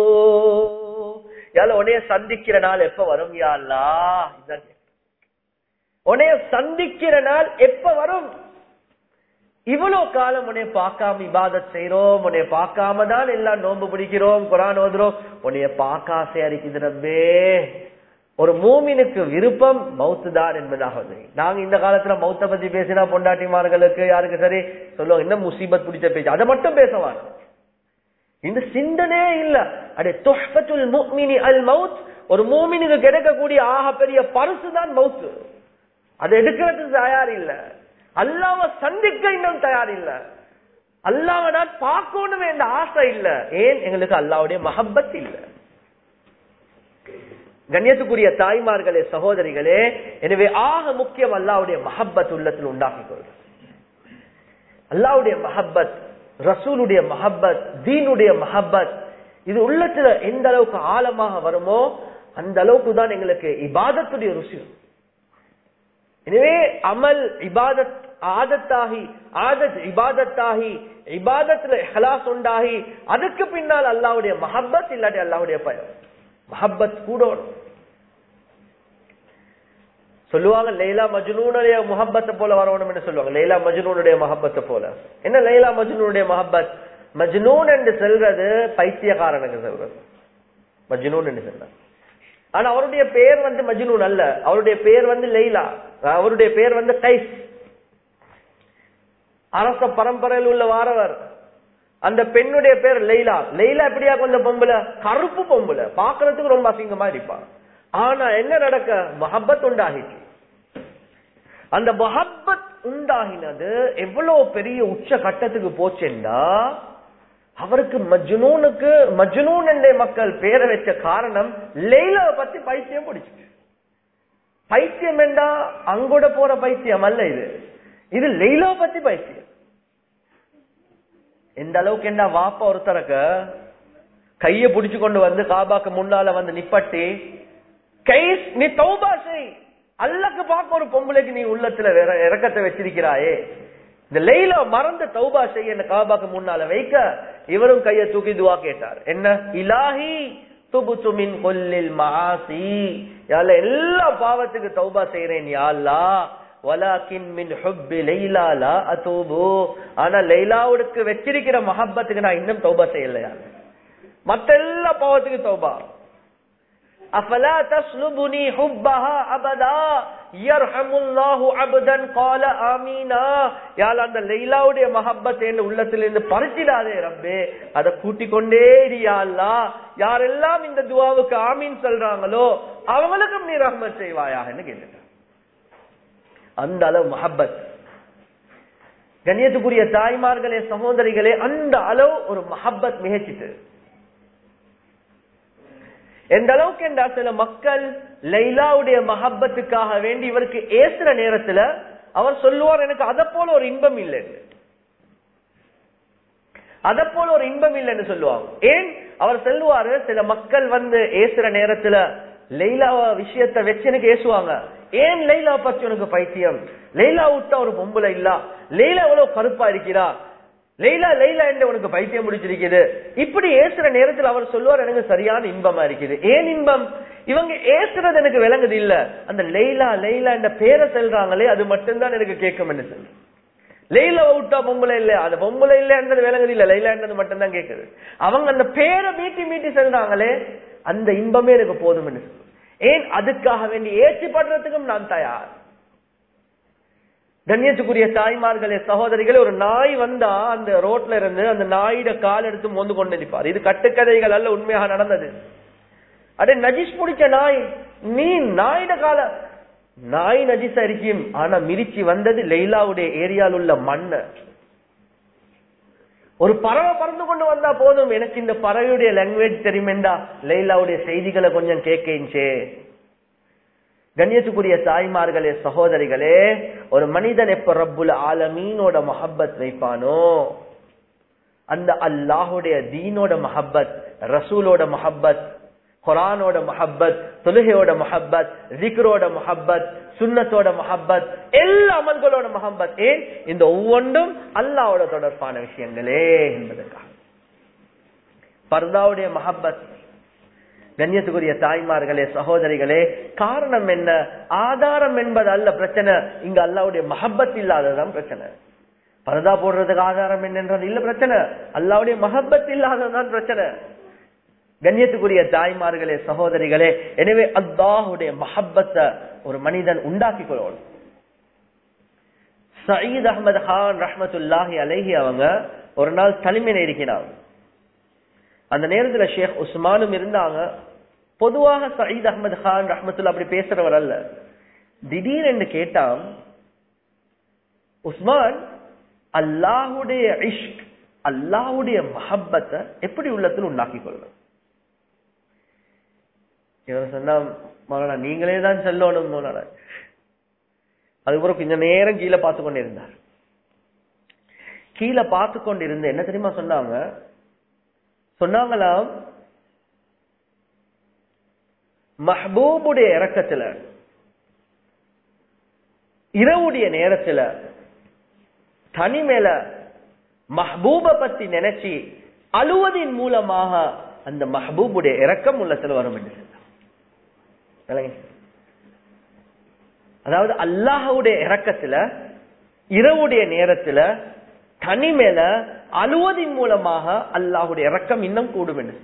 யால உன்னை சந்திக்கிற நாள் எப்ப வரும் யா அல்லாஹ்? உன்னை சந்திக்கிற நாள் எப்ப வரும்? இவ்வளவு காலம் உன்னை பார்க்காம இபாதத் செய்யறோம், உன்னை பார்க்காம தான் எல்லாம் நோன்பு பிடிக்கிறோம், குர்ஆன் ஓதுறோம், உன்னைய பார்க்க ஆசையா இருக்குது ரப்பே. ஒரு மூமினுக்கு விருப்பம் மௌத்து தான் என்பதாக வந்து நாங்க இந்த காலத்துல மௌத்த பத்தி பேசினா பொண்டாட்டிமார்களுக்கு யாருக்கு சரி சொல்லுவாங்க, என்ன முசீபத் பிடிச்ச பேச்சு, அதை மட்டும் பேசுவாங்க. இந்த சிந்தனையே இல்ல. அடே துஹ்ஃபத்துல் முஃமினி அல் மௌத், ஒரு மூமினுக்கு கிடைக்கக்கூடிய ஆக பெரிய பரிசு தான் மௌத்து. அதை எடுக்கிறதுக்கு தயார் இல்ல. அல்லாஹ்வை சந்திக்க இன்னும் தயார் இல்ல. அல்லாஹ்வை நான் பார்க்கணுமே என்ற ஆசை இல்ல. ஏன்? எங்களுக்கு அல்லாஹ்வுடைய மஹப்பத் இல்ல. கண்ணியத்துக்குரிய தாய்மார்களே, சகோதரிகளே, எனவே ஆக முக்கியம் அல்லாஹ்வுடைய மஹப்பத் உள்ளத்தில் உண்டாக்கிக் கொள்வது. அல்லாஹ்வுடைய மஹப்பத், ரசூலுடைய மஹப்பத், தீனுடைய மஹப்பத், இது உள்ளத்துல எந்த அளவுக்கு ஆழமாக வருமோ அந்த அளவுக்கு தான் எங்களுக்கு இபாதத்துடைய ருசி. எனவே அமல் இபாதத் ஆதத்தாகி, ஆதத் இபாதத்தாகி, இபாதத்துல இஹ்லாஸ் உண்டாகி, அதுக்கு பின்னால் அல்லாஹ்வுடைய மஹப்பத் இல்லாட்டி அல்லாஹ்வுடைய பயம் மஹப்பத் கூட சொல்லுவாங்க. லைலா மஜ்னூனுடைய முஹப்பத்தை போல வரணும் என்று சொல்லுவாங்க. லைலா மஜ்னூனுடைய மஹப்பத்தை போல. என்ன லைலா மஜ்னூனுடைய மஹப்பத்? மஜ்னூன் என்று சொல்றது பைத்தியக்காரனுக்கு சொல்றது மஜ்னூன் என்று சொல்ற. ஆனா அவருடைய பெயர் வந்து மஜ்னூன் அல்ல, அவருடைய பெயர் வந்து லைலா, அவருடைய பெயர் வந்து கைஸ். அரச பரம்பரையில் உள்ள வாரவர். அந்த பெண்ணுடைய பேர் லைலா. லைலா எப்படியா கொஞ்சம் பொம்பளை, கருப்பு பொம்பளை, பாக்குறதுக்கு ரொம்ப அசிங்கமா இருப்பான். ஆனா என்ன நடக்க? மஹப்பத் உண்டாகிச்சு. அந்த மஹப்பத் உண்டாகினது எவ்வளவு பெரிய உச்ச கட்டத்துக்கு போச்சுன்னா, அவருக்கு மஜ்னூனுக்கு மஜ்னூன் என்ற மக்கள் பேரை வச்ச காரணம் லைலாவை பத்தி பைத்தியம் பிடிச்சு. பைத்தியம் என்றா அங்கோட போற பைத்தியம் அல்ல, இது லைலாவை பத்தி பைத்தியம். எந்த அளவுக்கு என்ன, வாப்பா ஒருத்தருக்கு கைய பிடிச்சு கொண்டு வந்து காபாக்கு முன்னால வந்து நிப்பட்டி, கைஸ் நீ தௌபா செய், அல்லாஹ்க்கு பார்க்க ஒரு பொம்பளைக்கு நீ உள்ளத்துல இரக்கத்தை வச்சிருக்கிறாயே, இந்த லைலா மறந்து தௌபா செய் என்ன காபாக்கு முன்னால வைக்க, இவரும் கைய தூக்கி துவா கேட்டார். என்ன? இலாஹி துபுது மின் குல்லில் மஆசி, யா அல்லாஹ் எல்லா பாவத்துக்கு தௌபா செய்றேன் யா அல்லாஹ், வலாகின் மின் ஹுப்பி லைலா லா அதூபு, ஆனா லைலாவுக்கு வெச்சிருக்கிற மஹப்பத்துக்கு நான் இன்னும் தௌபா செய்யலையா. மத்த எல்லா பாவத்துக்கு தௌபா. அஃபலா தஸ்லுபுனி ஹுப்பஹா அபதா யர்ஹமுல்லாஹு அப்தன் قال ஆமீனா, யா அல்லாஹ் அந்த லைலாவுடைய மஹப்பத் என் உள்ளத்திலிருந்து பறிச்சிடாதே ரப்பே, அத கூட்டி கொண்டே இரு யா அல்லாஹ். யாரெல்லாம் இந்த துஆவுக்கு ஆமீன் சொல்றாங்களோ அவங்களுக்கும் நீ ரஹ்மத் செய்வாயான்னு கேட்டார். அந்த அளவு மஹப்பத். கண்ணியத்துக்குரிய தாய்மார்களே, சகோதரிகளே, அந்த அளவு ஒரு மஹப்பத் மிகச்சிட்டு. எந்த அளவுக்கு என்றா, சில மக்கள் லைலாவுடைய மஹப்பத்துக்காக வேண்டி இவருக்கு ஏசுற நேரத்துல அவர் சொல்லுவார், எனக்கு அதை போல ஒரு இன்பம் இல்லை, அதை போல ஒரு இன்பம் இல்லைன்னு சொல்லுவாங்க. ஏன்? அவர் சொல்லுவாரு, சில மக்கள் வந்து ஏசுற நேரத்துல லைலா விஷயத்தை வச்சு எனக்கு ஏசுவாங்க. ஏன் லைலா பத்தி உனக்கு பைத்தியம்? லைலா விட்டா ஒரு பொம்பளை இல்ல, லைலா எவ்வளவு கருப்பா இருக்கிறா, லைலா லைலா என்று உனக்கு பைத்தியம் முடிச்சிருக்குது. இப்படி ஏசுற நேரத்தில் அவர் சொல்லுவார், எனக்கு சரியான இன்பமா இருக்குது. ஏன் இன்பம்? இவங்க ஏசுறது எனக்கு விளங்குது இல்ல, அந்த லைலா லைலா என்ற பேரை சொல்றாங்களே அது மட்டும்தான் எனக்கு கேட்கும் என்று சொல்லு. லைலா விட்டா பொம்பளை இல்ல, அது பொம்பளை இல்ல என்றது விளங்குது இல்ல, லைலா என்றது மட்டும்தான் கேட்குது. அவங்க அந்த பேரை மீட்டி மீட்டி சொல்றாங்களே அந்த இன்பமே எனக்கு போதும் என்று சொல்லு. ஏன்? அதுக்காக வேண்டி ஏற்றி படுறதுக்கும் நான் தயார். கண்ணியத்துக்குரிய தாய்மார்களே, சகோதரிகளே, ஒரு நாய் வந்தா அந்த ரோட்ல இருந்து அந்த நாயிட கால் எடுத்து மோந்து கொண்டு நிற்பார். இது கட்டுக்கதைகள் அல்ல, உண்மையாக நடந்தது. அடே நஜிஸ் பிடிச்ச நாய், நீ நாயிட கால, நாய் நஜிஸா இருக்கும், ஆனா மிரிச்சி வந்தது லைலாவுடைய ஏரியாவில் உள்ள மண்ண. ஒரு பறவை பறந்து கொண்டு வந்தா போதும், எனக்கு இந்த பறவையுடைய லாங்குவேஜ் தெரியுமெண்டா லைலாவுடைய செய்திகளை கொஞ்சம் கேட்கே. கண்ணியத்துக்குரிய தாய்மார்களே, சகோதரிகளே, ஒரு மனிதன் எப்ப ரப்புல் ஆலமீனோட மஹப்பத் வைப்பானோ, அந்த அல்லாஹுடைய தீனோட மஹப்பத், ரசூலோட மஹப்பத், குர்ஆனோட மஹப்பத், தொழுகையோட மஹப்பத், ஜிக்ரோட மஹப்பத், சுன்னத்தோட மஹப்பத், எல்லா அமல்களோட மஹப்பத். ஏன்? இந்த ஒவ்வொன்றும் அல்லாஹ்வோட தொடர்பான விஷயங்களே என்பதற்காக. பர்தாவுடைய மஹப்பத். கண்ணியத்துக்குரிய தாய்மார்களே, சகோதரிகளே, காரணம் என்ன? ஆதாரம் என்பது அல்ல பிரச்சனை, இங்க அல்லாஹ்வுடைய மஹப்பத் இல்லாததான் பிரச்சனை. பர்தா போடுறதுக்கு ஆதாரம் என்னன்றது இல்ல பிரச்சனை, அல்லாஹ்வுடைய மஹப்பத் இல்லாததான் பிரச்சனை. கண்ணியத்துக்குரிய தாய்மார்களே, சகோதரிகளே, எனவே அல்லாஹ்வுடைய மஹப்பத்தை ஒரு மனிதன் உண்டாக்கி கொள்ளணும். சயீத் அஹ்மத் கான் ரஹ்மத்துல்லாஹி அலைஹி அவங்க ஒரு நாள் தலைமையில இருக்கிறாங்க. அந்த நேரத்துல ஷேக் உஸ்மானும் இருந்தாங்க. பொதுவாக சயீத் அஹ்மத் கான் ரஹ்மத்துல்லா அப்படி பேசுறவர் அல்ல. திடீரென்று கேட்டான், உஸ்மான், அல்லாஹ்வுடைய இஷ்க், அல்லாஹ்வுடைய மஹப்பத்தை எப்படி உள்ளத்தில் உண்டாக்கி கொள்ளணும்? இவர் சொன்னா, மௌலானா நீங்களே தான் சொல்லணும் மௌலானா. அதுக்கப்புறம் கொஞ்ச நேரம் கீழே பார்த்து கொண்டு இருந்தார். கீழே பார்த்து கொண்டு இருந்து என்ன தெரியுமா சொன்னாங்களாம், மஹ்பூபுடைய இறக்கத்துல இரவுடைய நேரத்துல தனிமேல மஹ்பூப பத்தி நினைச்சு அழுவதின் மூலமாக அந்த மஹ்பூபுடைய இறக்கம் உள்ளத்துல வரும் என்று சொன்னாங்க. அதாவது அல்லாஹ்வுடைய இறக்கத்துல இரவுடைய நேரத்துல தனிமேல அழுவதின் மூலமாக அல்லாஹ்வுடைய இறக்கம் இன்னும் கூடும் என்று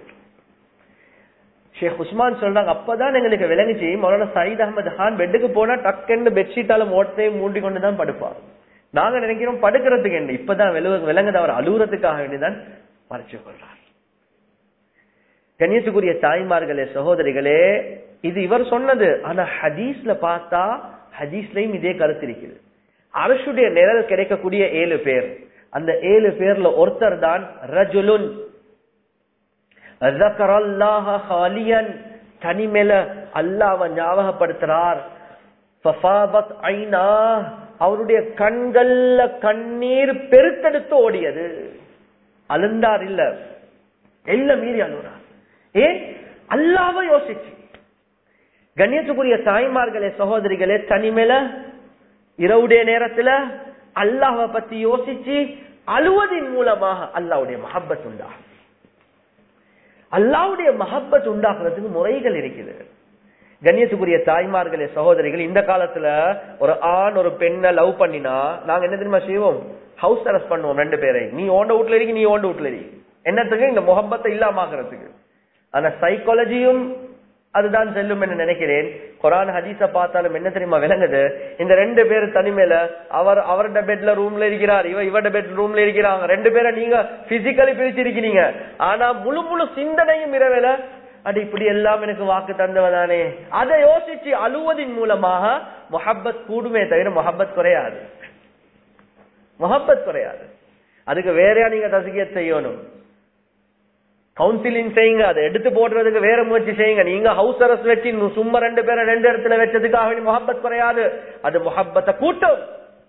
ஷேக் உஸ்மான் சொல்றாங்க. அப்பதான் எங்களுக்கு விளங்குச்சு, மௌலானா சயீத் அஹ்மத் கான் பெட்டுக்கு போனா டக்குன்னு பெட்ஷீட்டால மோட்டையை மூடி கொண்டுதான் படுப்பார். நாங்க நினைக்கிறோம் படுக்கிறதுக்கு என்ன, இப்பதான் விளங்குது அவர் அழுகுறதுக்காக வேண்டிதான் மறைச்சு கொள்றார். கண்ணியத்துக்குரிய தாய்மார்களே, சகோதரிகளே, இது இவர் சொன்னது. ஆனா ஹதீஸ்ல பார்த்தா ஹதீஸ்லயும் இதே கருத்து இருக்குது. அரசுடைய நிழல் கிடைக்கக்கூடிய 7 பேர், அந்த 7 பேர்ல ஒருத்தர் தான் ரஜுலுன் ذكرالله خاليا, தனிமேல அல்லாஹ்வை ஞாபகப்படுத்துறார். ففاضت عيناه, அவருடைய கண்கள்ல கண்ணீர் பெருத்தெடுத்து ஓடியது. அழுந்தார் இல்ல, எல்லாம் மீறி அழுறார். ஏன்? அல்லாஹ்வை யோசிச்சு. கண்ணியத்துக்குரிய தாய்மார்களே, சகோதரிகளே, தனிமேல இரவுடைய நேரத்துல அல்லாஹ்வை பத்தி யோசிச்சு அழுவதின் மூலமாக அல்லாஹ்வுடைய மஹப்பத் உண்டாகும். அல்லாஹ்வுடைய மஹப்பத் உண்டாக்குறதுக்கு முறைகள் இருக்குது. கண்ணியத்துக்குரிய தாய்மார்களே, சகோதரிகள், இந்த காலத்துல ஒரு ஆண் ஒரு பெண்ணை லவ் பண்ணினா நாங்க என்ன தெரியுமா செய்வோம்? ஹவுஸ் அரெஸ்ட் பண்ணுவோம் 2 பேரை. நீ ஓண்ட வீட்டுல இருக்கு, நீ ஓண்ட வீட்டுல இருக்கு. என்னத்துக்கு? இந்த முகப்பத்தை இல்லாமக்கிறதுக்கு. ஆனா சைக்காலஜியும் அதுதான் செல்லும் என்று நினைக்கிறேன். குர்ஆன் ஹதீஸ பார்த்தாலும் என்ன தெரியுமா விளங்குது? இந்த 2 பேர் தனிமேல அவரோட பெட்ல ரூம்ல இருக்கிறார், இவரோட பெட் ரூம்ல இருக்கிறாங்க. 2 பேரை நீங்க பிசிக்கலி பிரிச்சிருக்கிறீங்க. ஆனா முழு சிந்தனையும் இரவேல அது இப்படி எல்லாம் எனக்கு வாக்கு தந்தவதானே, அதை யோசிச்சு அழுவதின் மூலமாக முஹப்பத் கூடுமே தவிர முஹப்பத் குறையாது. முஹப்பத் குறையாது. அதுக்கு வேறையா நீங்க தஸ்கியத் செய்யணும், கவுன்சிலிங் செய்யுங்க, அதை எடுத்து போடுறதுக்கு வேற முயற்சி செய்யுங்க. நீங்க ஹவுஸ் அரெஸ்ட் வச்சு சும்மா 2 பேரை 2 இடத்துல வச்சதுக்காக முஹப்பத் குறையாது, அது முஹப்பத்தை கூட்டும்.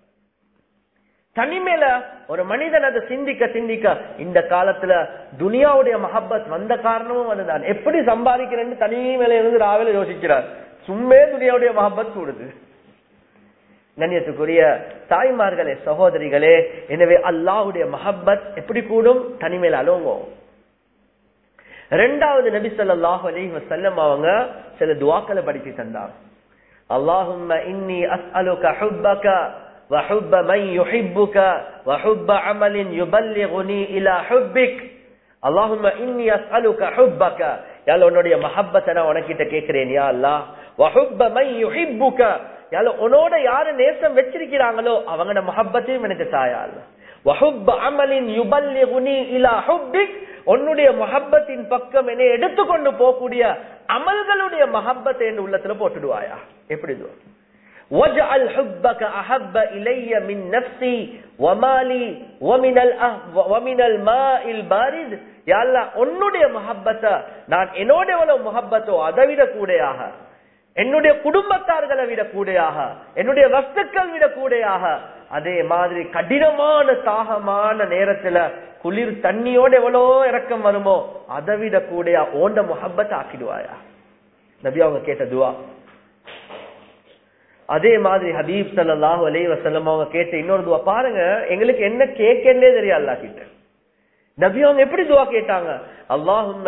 தனிமேல ஒரு மனிதன் அதை சிந்திக்க இந்த காலத்துல துனியாவுடைய மஹப்பத் வந்த காரணமும் அதுதான். எப்படி சம்பாதிக்கிறேன்னு தனி மேல இருந்து ராவில யோசிக்கிறார், சும்மே துனியாவுடைய மஹப்பத் கூடுது. கண்ணியத்துக்குரிய தாய்மார்களே, சகோதரிகளே, எனவே அல்லாஹ்வுடைய மஹப்பத் எப்படி கூடும்? தனிமேல அழுவோ. இரண்டாவது நபி ஸல்லல்லாஹு அலைஹி வஸல்லம் அவங்க சில துஆக்களை படிச்சு தந்தாங்க. அல்லாஹும்ம இன்னி அஸ்அலுக ஹுப்பக வ ஹுப்ப மன் யுஹிப்புக வ ஹுப்ப அமலின் யுபல்லிகுனி இலா ஹுப்பிக். அல்லாஹும்ம இன்னி அஸ்அலுக ஹுப்பக, யா அல்லாஹ் உன்னுடைய மஹப்பத்தை நான் உனக்கிட்ட கேக்குறேன் யா அல்லாஹ். வ ஹுப்ப மன் யுஹிப்புக, யா அல்லாஹ் உன்னோட யாரு நேசம் வச்சிருக்கிறாங்களோ அவங்களோட மஹப்பத்தையும் எனக்கு தாயா அல்லாஹ். வ ஹுப்ப அமலின் யுபல்லிகுனி இலா ஹுப்பிக், உன்னுடைய மஹப்பத்தின் பக்கம் என்னை எடுத்துக்கொண்டு போகக்கூடிய அமல்களுடைய மஹப்பத்தை என் உள்ளத்துல போட்டுடுவாயா. எப்படி துஆ? வஜஅல் ஹுப்பக அஹப்ப இலைய மின் நஃப்ஸி வமாலி வமினல் மாஇல் பாரித். யா அல்லாஹ் உன்னுடைய மஹப்பத்தை நான் என்னோட எவ்வளவு மஹப்பத்தோ அதை விட கூடையாக, என்னுடைய குடும்பத்தார்களை விட கூடையாக, என்னுடைய வஸ்துக்கள் விட கூடையாக, அதே மாதிரி கடினமான தாகமான நேரத்துல குளிர் தண்ணியோட எவ்வளோ இறக்கம் வருமோ அதை விட கூடையா ஓண்ட முஹப்பத் ஆக்கிடுவாயா. நபி அவங்க கேட்ட துஆ. அதே மாதிரி ஹபீப் ஸல்லல்லாஹு அலைஹி வஸல்லம் அவங்க கேட்ட இன்னொரு துஆ பாருங்க. எங்களுக்கு என்ன கேட்கன்னே தெரியும் அல்லாஹ் கிட்ட. நபி அவங்க எப்படி துஆ கேட்டாங்க? அல்லாஹும்ம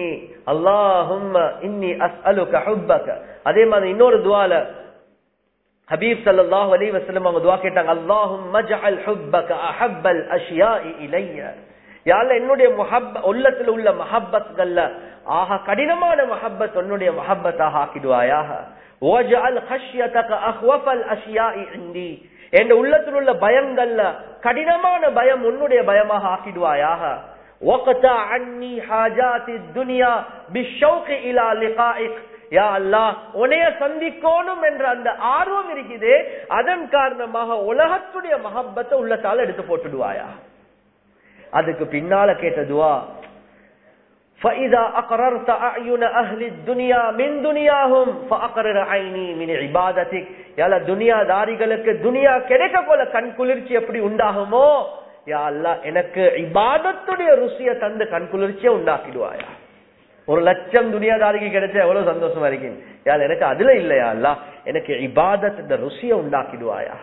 இன்னி அஸ்அலுக ஹுப்பக. அதே மாதிரி இன்னொரு துஆல ஹபீப் ஸல்லல்லாஹு அலைஹி வஸல்லம் அவங்க துஆ கேட்டாங்க, அல்லாஹும்ம ஜஅல் ஹுப்பக அஹப்பல் அஷ்யாஇ இலைய. யா அல்லாஹ் என்னுடைய உள்ளத்துல உள்ள மஹப்பத்கள்ல ஆக கடினமான மஹப்பத் உன்னுடைய மஹப்பத்தாக ஆக்கிடுவாயாக. வஜஅல் ஹஷ்யதக அஹ்வஃபல் அஷ்யாஇ இன்தி, என்ற உள்ளத்தில் உள்ள பயங்கள்ல கடினமான பயம் உன்னுடைய பயமாக ஆக்கிடுவாயாக. வக்தா அன்னி ஹாஜாத்தி துன்யா பிஷௌகி இலா லிகாஇக், யா அல்லாஹ் உன்னைய சந்திக்கணும் என்ற அந்த ஆர்வம் இருக்குதே, அதன் காரணமாக உலகத்துடைய மஹப்பத்தை உள்ளத்தால எடுத்து போட்டுடுவாயா. அதுக்கு பின்னால கேட்ட துஆ, فَإِذَا أَقْرَرْتَ أَعْيُنَ أَهْلِ الدُّنْيَا مِنْ دُنْيَاهُمْ فَأَقْرِرْ عَيْنِي مِنْ عِبَادَتِكَ. யால துனியாதாரிகளுக்கு துனியா கிடைக்க போல கண் குளிர்ச்சி எப்படி உண்டாகுமோ, யா அல்லாஹ் எனக்கு இபாதத்துடைய ருசியை தந்து கண் குளிர்ச்சியை உண்டாக்கிடுவாயா. 1,00,000 துனியாதாரிக்கு கிடைச்சா எவ்வளவு சந்தோஷமா இருக்கேன். யார் எனக்கு அதுல இல்லையா அல்லாஹ், எனக்கு இபாதத் ருசியை உண்டாக்கிடுவாயா.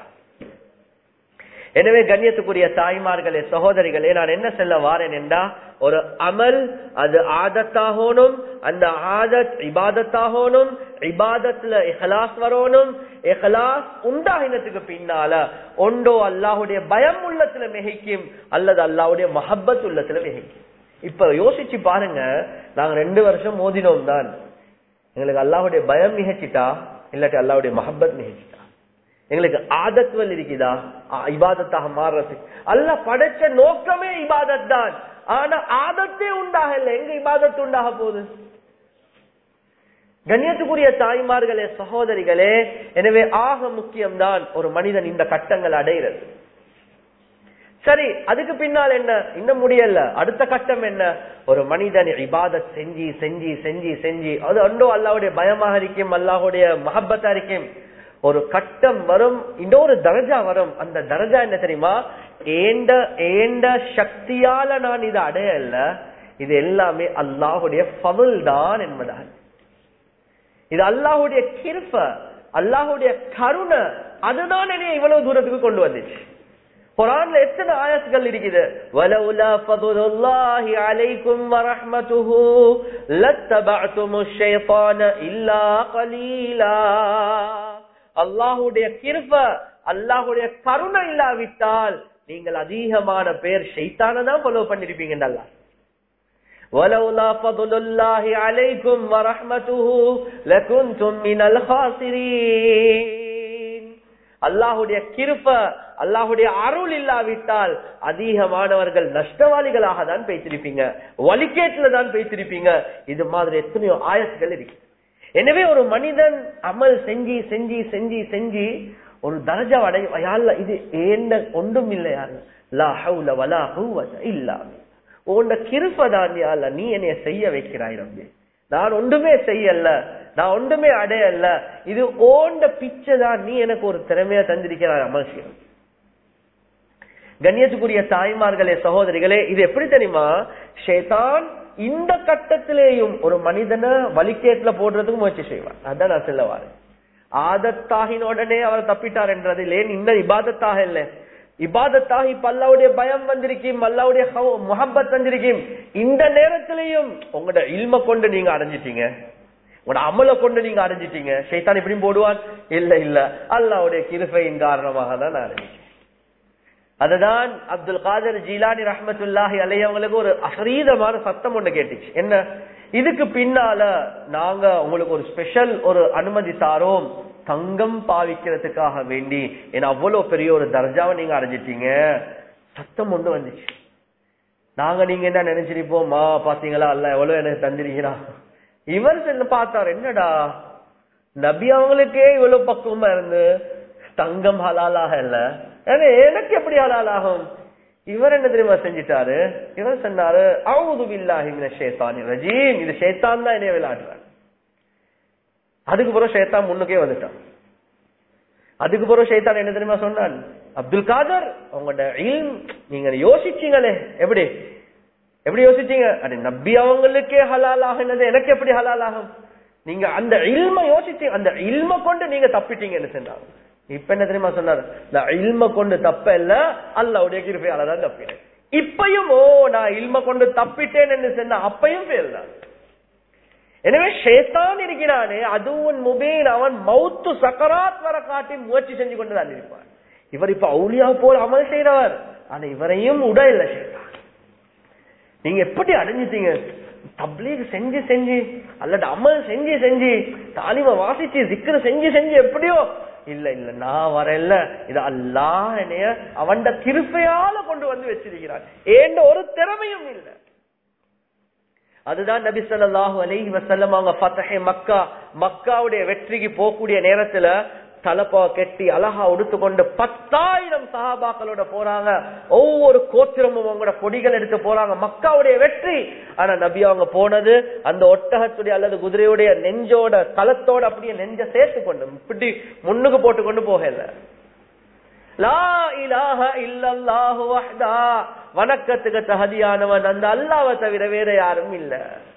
எனவே கண்ணியத்துக்குரிய தாய்மார்களே, சகோதரிகளே, நான் என்ன சொல்ல வாரேன் என்றா, ஒரு அமல் அது ஆதத்தாகணும், அந்த ஆதத் இபாதத்தாகணும், இபாதத்துல இஹ்லாஸ் வரணும். இஹ்லாஸ் உண்டாகினத்துக்கு பின்னால ஒன்றோ அல்லாஹ்வுடைய பயம் உள்ளத்துல மிகைக்கும், அல்லது அல்லாஹ்வுடைய மஹப்பத் உள்ளத்துல மிகைக்கும். இப்ப யோசிச்சு பாருங்க, நாங்க 2 வருஷம் மோதினோம் தான், எங்களுக்கு அல்லாஹ்வுடைய பயம் மிகச்சிட்டா இல்லாட்டி அல்லாஹ்வுடைய மஹப்பத் மிகச்சிட்டா? எங்களுக்கு ஆதத்துவல் இருக்குதா இபாதத்தாக மாறுறது? அல்லாஹ் படைச்ச நோக்கமே இபாதத் தான், ஆனா ஆதத்தே உண்டாகல, எங்க இபாதத் உண்டாக போகுது? கண்ணியத்துக்குரிய தாய்மார்களே, சகோதரிகளே, எனவே ஆக முக்கியம்தான் ஒரு மனிதன் இந்த கட்டங்கள் அடைகிறது. சரி, அதுக்கு பின்னால் என்ன? இன்னும் முடியல. அடுத்த கட்டம் என்ன? ஒரு மனிதன் இபாதத் செஞ்சு செஞ்சு செஞ்சு செஞ்சு அது அண்டோ அல்லாஹ்வுடைய பயமாக இருக்கும், அல்லாஹ்வுடைய மஹப்பத்தா இருக்கும். ஒரு கட்டம் வரும், இன்னொரு தரஜா வரும். அந்த தரஜா என்ன தெரியுமா? ஏண்ட சக்தியால நான் இதை அடையல, இது எல்லாமே அல்லாஹ்வுடைய ஃபضل தான் என்பதாக. இது அல்லாஹ்வுடைய கிருப, அல்லாஹ்வுடைய கருணை, அதுதான் என்னை இவ்வளவு தூரத்துக்கு கொண்டு வந்துச்சு. குர்ஆன்ல எத்தனை ஆயத்துகள் இருக்குது? வலவுலா ஃபதுலுல்லாஹி அலைக்கும் வரஹ்மத்துஹு லத்தபஅதுமுஷ் ஷைத்தான இல்லா கலீலா. அல்லாஹ்வுடைய கிருப, அல்லாஹ்வுடைய கருணை இல்லாவிட்டால் நீங்கள் அதிகமான பேர் ஷைத்தானை தான் ஃபாலோ பண்ணிருப்பீங்க. அல்லாஹ் வலவுலா ஃபதுலுல்லாஹி அலைக்கும் வரஹ்மத்துஹு லகுன்தும் மினல் காசிரீன். அல்லாஹ்வுடைய கிருப, அல்லாஹ்வுடைய அருள் இல்லாவிட்டால் அதிகமானவர்கள் நஷ்டவாளிகளாக தான் பேசிருப்பீங்க, வலிகேட்ல தான் பேசிருப்பீங்க. இது மாதிரி எத்தனையோ ஆயத்துகள் இருக்கு. எனவே ஒரு மனிதன் அமல் செஞ்சு செஞ்சு செஞ்சு செஞ்சு ஒரு தரஜா அடையும், இது ஏண்ட ஒன்றும் இல்லையா, லா ஹவுல வலா குவத இல்லா உன்ட கிருபதான் யா அல்லாஹ், நீ என்னைய செய்ய வைக்கிறாய் ரப்பே, நான் ஒன்றுமே செய்யல, நான் ஒன்றுமே அடையல, இது ஓண்ட பிச்சை தான், நீ எனக்கு ஒரு திறமையா தந்திருக்கிறாய் அமல் செய்ய. கண்ணியத்துக்குரிய தாய்மார்களே, சகோதரிகளே, இது எப்படி தெரியுமா? ஷைத்தான் இந்த கட்டத்திலேயும் ஒரு மனிதனை வலிக்கேட்ல போடுறதுக்கு முயற்சி செய்வார். அதான் நான் சொல்ல வாரேன். ஆதத்தாகின உடனே அவர் தப்பிட்டார் என்றது இல்லை, இன்னும் இபாதத்தாக இல்லை. இபாதத்தாக இப்ப அல்லாஹ்வுடைய பயம் வந்திருக்கும், அல்லாஹ்வுடைய முஹப்பத் வந்திருக்கும். இந்த நேரத்திலையும் உங்களோட இல்ம கொண்டு நீங்க அடைஞ்சிட்டீங்க, உங்களோட அமலை கொண்டு நீங்க அடைஞ்சிட்டீங்க. ஷைத்தான் இப்படியும் போடுவான்? இல்ல இல்ல, அல்லாஹ்வுடைய கிருபையின் காரணமாக தான் நான் அடைஞ்சிட்டேன். அதுதான் அப்துல் காதர் ஜீலானி ரஹ்மத்துல்லாஹி அலைஹி அவங்களுக்கு ஒரு அசரீதமான சத்தம் ஒண்ணு கேட்டுச்சு. என்ன? இதுக்கு பின்னால நாங்க உங்களுக்கு ஒரு ஸ்பெஷல் ஒரு அனுமதி தாரோம், தங்கம் பாவிக்கிறதுக்காக வேண்டி. ஏன்னா அவ்வளவு பெரிய ஒரு தர்ஜாவை நீங்க அடைஞ்சிட்டீங்க. சத்தம் ஒண்ணு வந்துச்சு. நாங்க நீங்க என்ன நினைச்சிருப்போமா, பாத்தீங்களா அல்லாஹ் எவ்வளவு எனக்கு தந்திருக்கிறான். இவர் சென்று பார்த்தார், என்னடா நபி அவங்களுக்கே இவ்வளவு பக்குவமா இருந்து தங்கம் ஹலாலாக இல்ல, எனக்கு எப்படி ஹலால் ஆகும்? இவர் என்ன தெரியுமா செஞ்சிட்டாரு? இவர் சொன்னாரு, அஊது பில்லாஹி மினஷ் ஷைத்தானிர் ரஜீம், இது ஷைத்தான் தான் என்னைய விளையாடுறான். அதுக்கு பிறகு ஷைத்தான் முன்னுக்கே வந்துட்டான். அதுக்கு பிறகு ஷைத்தான் என்ன தெரியுமா சொன்னான்? அப்துல் காதர், உங்களோட இல்ம் நீங்க யோசிச்சீங்களே, எப்படி எப்படி யோசிச்சீங்க? அது நபி அவங்களுக்கே ஹலால் ஆகினது எனக்கு எப்படி ஹலால் ஆகும்? நீங்க அந்த இல்ம யோசிச்சீங்க, அந்த இல்ம கொண்டு நீங்க தப்பிட்டீங்கன்னு சொன்னாங்க. இப்ப என்ன தெரியுமா சொன்னார்? நான் இல்ம கொண்டு தப்ப இல்ல, அல்லாஹ்வுடைய கிருபையால தான் தப்பினேன். இப்பயும் நான் இல்ம கொண்டு தப்பிட்டேன்னு சொன்னா அப்பயும் ஃபெயில் தான். எனவே ஷைத்தான் இருக்கிறானே, அதுவும் முபீன், அவன் மௌத்து சக்கராத் வர காட்டி முயற்சி செஞ்சு கொண்டுதான் இருப்பான். இவர் இப்ப அவுலியா போல் அமல் செய்யறவர், ஆனா இவரையும் உட இல்ல ஷைத்தான். நீங்க எப்படி அடைஞ்சிட்டீங்க? தப்லீக் செஞ்சு செஞ்சு அல்லது அமல் செஞ்சு செஞ்சு தாலிம வாசிச்சு திக்ர் செஞ்சு செஞ்சு எப்படியோ இல்ல இல்ல நான் வரல, இது அல்லாஹ் என்னைய அவன் கிருபையால கொண்டு வந்து வச்சிருக்கிறான், ஏண்ட ஒரு திறமையும் இல்லை. அதுதான் நபி ஸல்லல்லாஹு அலைஹி வஸல்லம் அவங்க ஃபத்ஹே மக்கா, மக்காவுடைய வெற்றிக்கு போகக்கூடிய நேரத்துல தலப்பா கெட்டி அழகா உடுத்துக்கொண்டு 10,000 சஹாபாக்களோட போறாங்க. ஒவ்வொரு கோத்திரமும் அவங்களோட கொடிகள் எடுத்து போறாங்க, மக்காவுடைய வெற்றி. ஆனா நபி அவங்க போனது அந்த ஒட்டகத்துடைய அல்லது குதிரையுடைய நெஞ்சோட களத்தோட அப்படியே நெஞ்ச சேர்த்து கொண்டு இப்படி முன்னுக்கு போட்டு கொண்டு போகல. லா இலாஹ இல்லல்லாஹு வஹ்தா, வணக்கத்துக்கு தகுதியானவன் அந்த அல்லாஹ்வை தவிர வேற யாரும் இல்ல.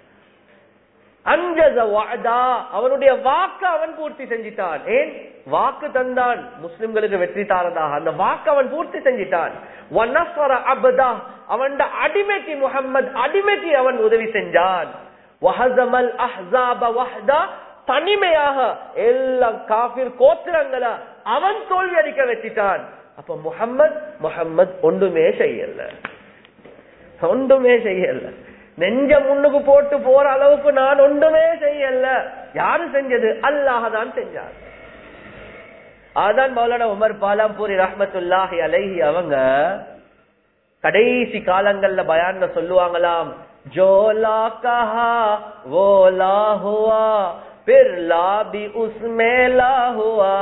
அன்ஜஸ வஅதா, அவனுடைய வாக்கு அவன் பூர்த்தி செஞ்சிட்டான். ஏன் வாக்கு தந்தான் முஸ்லிம்களுக்கு வெற்றி தாரதாக, அந்த வாக்கு அவன் பூர்த்தி செஞ்சிட்டான். வனஸர அப்தா, அவன் அடிமைக்கு முஹம்மது அடிமைக்கு அவன் உதவி செஞ்சான். வஹஸமல் அஹ்ஸாப வஹ்தா, தனிமையாக எல்லா காஃபிர் கோத்திரங்களை அவன் தோல்வி அடிக்க வச்சிட்டான். அப்ப முஹம்மது ஒன்றுமே செய்யல, ஒன்றுமே செய்யல. நெஞ்ச முன்னுக்கு போட்டு போற அளவுக்கு நான் ஒன்றுமே செய்யல. யாரு செஞ்சது? அல்லாஹ் தான் செஞ்சார். அதான் மௌலானா உமர் பாலாம்பூரி ரஹ்மத்துல்லாஹி அலைஹி அவங்க கடைசி காலங்கள்ல பயான்ல சொல்லுவாங்களாம், ஜோலா கஹா वो ला हुआ फिर ला भी उसमें ला हुआ,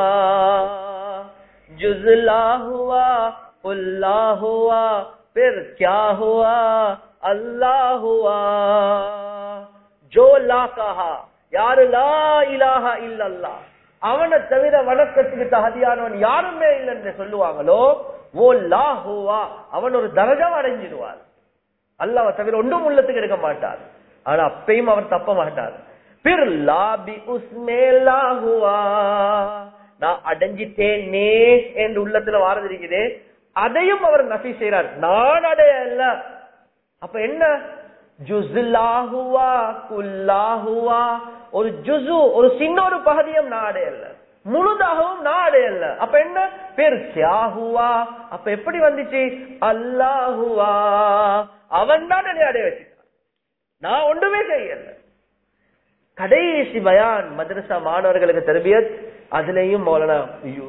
जुज़ला हुआ कुल्ला हुआ फिर क्या हुआ अल्लाह हुआ. जो ला कहा, யாரு லா இலாஹா இல்லல்லாஹ், அவனை தவிர வணக்கத்துக்கு தகுதியானவன் யாருமே இல்லைன்னு சொல்லுவாங்களோ, ஓ லா ஹுவா, அவன் ஒரு தரஜாவை அடைஞ்சிடுவார். அல்லாஹ்வை தவிர ஒன்றும் உள்ளத்துக்கு எடுக்க மாட்டார். ஆனா அப்பையும் அவர் தப்ப மாட்டார். பிர் லாபி உஸ்மே லா ஹுவா, நான் அடைஞ்சிட்டேனே என்று உள்ளத்துல வாரது இருக்குது, அதையும் அவர் நஃபி செய்யறார், நான் அடையல. அப்ப என்ன? ஜுஸ்லாஹுவா குல்லாஹுவா, ஒரு ஜுசு ஒரு சின்ன ஒரு பகுதியும் நான் அடையல, முழுதாகவும் நான் அடையல. அப்ப என்ன? பேர் கியாஹுவா, அப்ப எப்படி வந்துச்சு? அல்லாஹுவா, அவன் தான் என்னை அடைய வச்சுட்டான், நான் ஒன்றுமே செய்யல. கடைசி பயான் மதரசா மாணவர்களுக்கு தர்பியத், அதுலயும் மௌலானா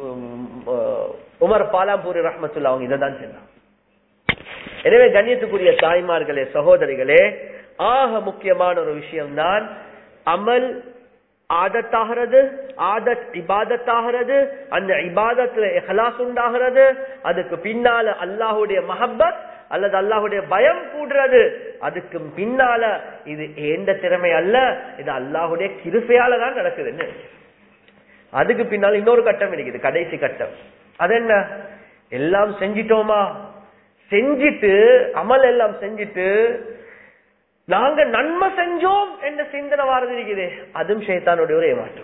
உமர் பாலாம்பூரி ரஹ்மத்துல்லாஹி அவங்க இதைதான் செஞ்சாங்க. எனவே கண்ணியத்துக்குரிய தாய்மார்களே சகோதரிகளே, ஆக முக்கியமான ஒரு விஷயம்தான் அமல் ஆதத்தாகிறது, ஆதத் இபாதத்தாகிறது, அந்த இபாதத்துல இஹ்லாஸ் உண்டாகிறது, அதுக்கு பின்னால அல்லாஹ்வுடைய மஹப்பத் அல்லது அல்லாஹ்வுடைய பயம் கூடுறது, அதுக்கு பின்னால இது எந்த திறமை அல்ல, இது அல்லாஹ்வுடைய கிருபையால தான் நடக்குதுன்னு. அதுக்கு பின்னால இன்னொரு கட்டம் இருக்குது, கடைசி கட்டம். அது என்ன? எல்லாம் செஞ்சிட்டோமா, செஞ்சிட்டு அமல் எல்லாம் செஞ்சிட்டு நாங்க நன்மை செஞ்சோம் என்ற சிந்தனை வாரது இருக்குது, அதுவும் ஷைத்தானுடைய ஒரு ஏமாற்றம்.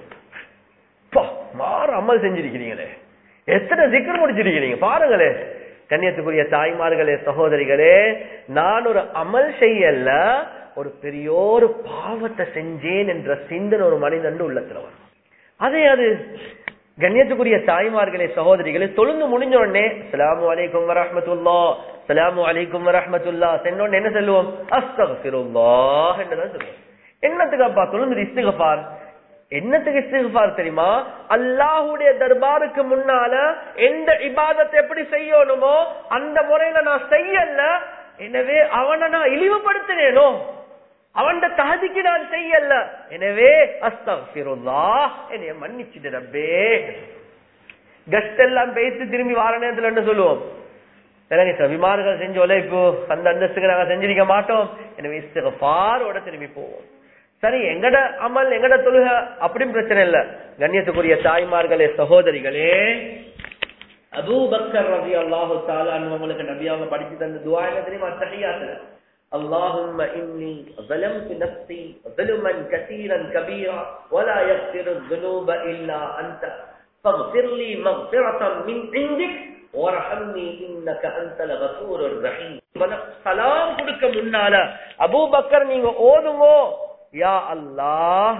மாற அமல் செஞ்சிருக்கிறீங்களே, எத்தனை ஜிக்ர் முடிச்சிருக்கிறீங்க பாருங்களே. கண்ணியத்துக்குரிய தாய்மார்களே சகோதரிகளே, நான் ஒரு அமல் செய்யல, ஒரு பெரியோரு பாவத்தை செஞ்சேன் என்ற சிந்தனை ஒரு மனிதன் உள்ளத்துல வரும். அதே அது கண்ணியத்துக்குரிய தாய்மார்களே சகோதரிகளே, தொழுந்து முடிஞ்ச உடனே அஸ்ஸலாமு அலைக்கும் வரஹ்மத்துல்லாஹ், அஸ்ஸலாமு அலைக்கும் வரஹ்மத்துல்லாஹ் சென்னோன்னு என்ன சொல்லுவோம்? அஸ்தக்ஃபிருல்லாஹ் என்றுதான் சொல்லுவோம். என்னத்துக்கு அப்பா தொழுந்து இஸ்திக்ஃபார்? என்னத்துக்கு இஸ்திக்ஃபார் தெரியுமா? அல்லாஹ்வுடைய தர்பாருக்கு முன்னால எந்த இபாதத்தை எப்படி செய்யணுமோ அந்த முறையில நான் செய்யல, எனவே அவனை நான் இழிவுபடுத்தினேனோ, அவன் தகுதிக்கு நான் செய்யல, எனவே அஸ்தக்ஃபிருல்லாஹ், என்னைய மன்னிச்சிடு ரப்பே. கஸ்ட் எல்லாம் பேசி திரும்பி வார நேரத்துல என்ன சொல்லுவோம்? விமானங்கள் செஞ்ச உழைப்பு அந்த அந்தஸ்துக்கு நாங்க செஞ்சிருக்க மாட்டோம், எனவே இஸ்திக்ஃபாரோட திரும்பி போவோம். சரி, எங்கட அமல் எங்கட தொழுக அப்படின்னு பிரச்சனை இல்ல. கண்ணியத்துக்குரிய தாய்மார்களே சகோதரிகளே, அபூ பக்கர் ரலியல்லாஹு தஆலா அவங்களுக்கு நபியாக படிச்சு தந்த துஆ என்ன தெரியுமா? தஹியாத்துல اللهم إني ظلمت نفسي ظلما كثيرا كبيرا ولا يغفر الذنوب إلا أنت فاغفر لي مغفرة من عندك وارحمني إنك أنت الغفور الرحيم. சலாம் கொடுக்க முன்னால அபூ பக்கர் நீங்க ஓதுங்கோ, யா அல்லாஹ்,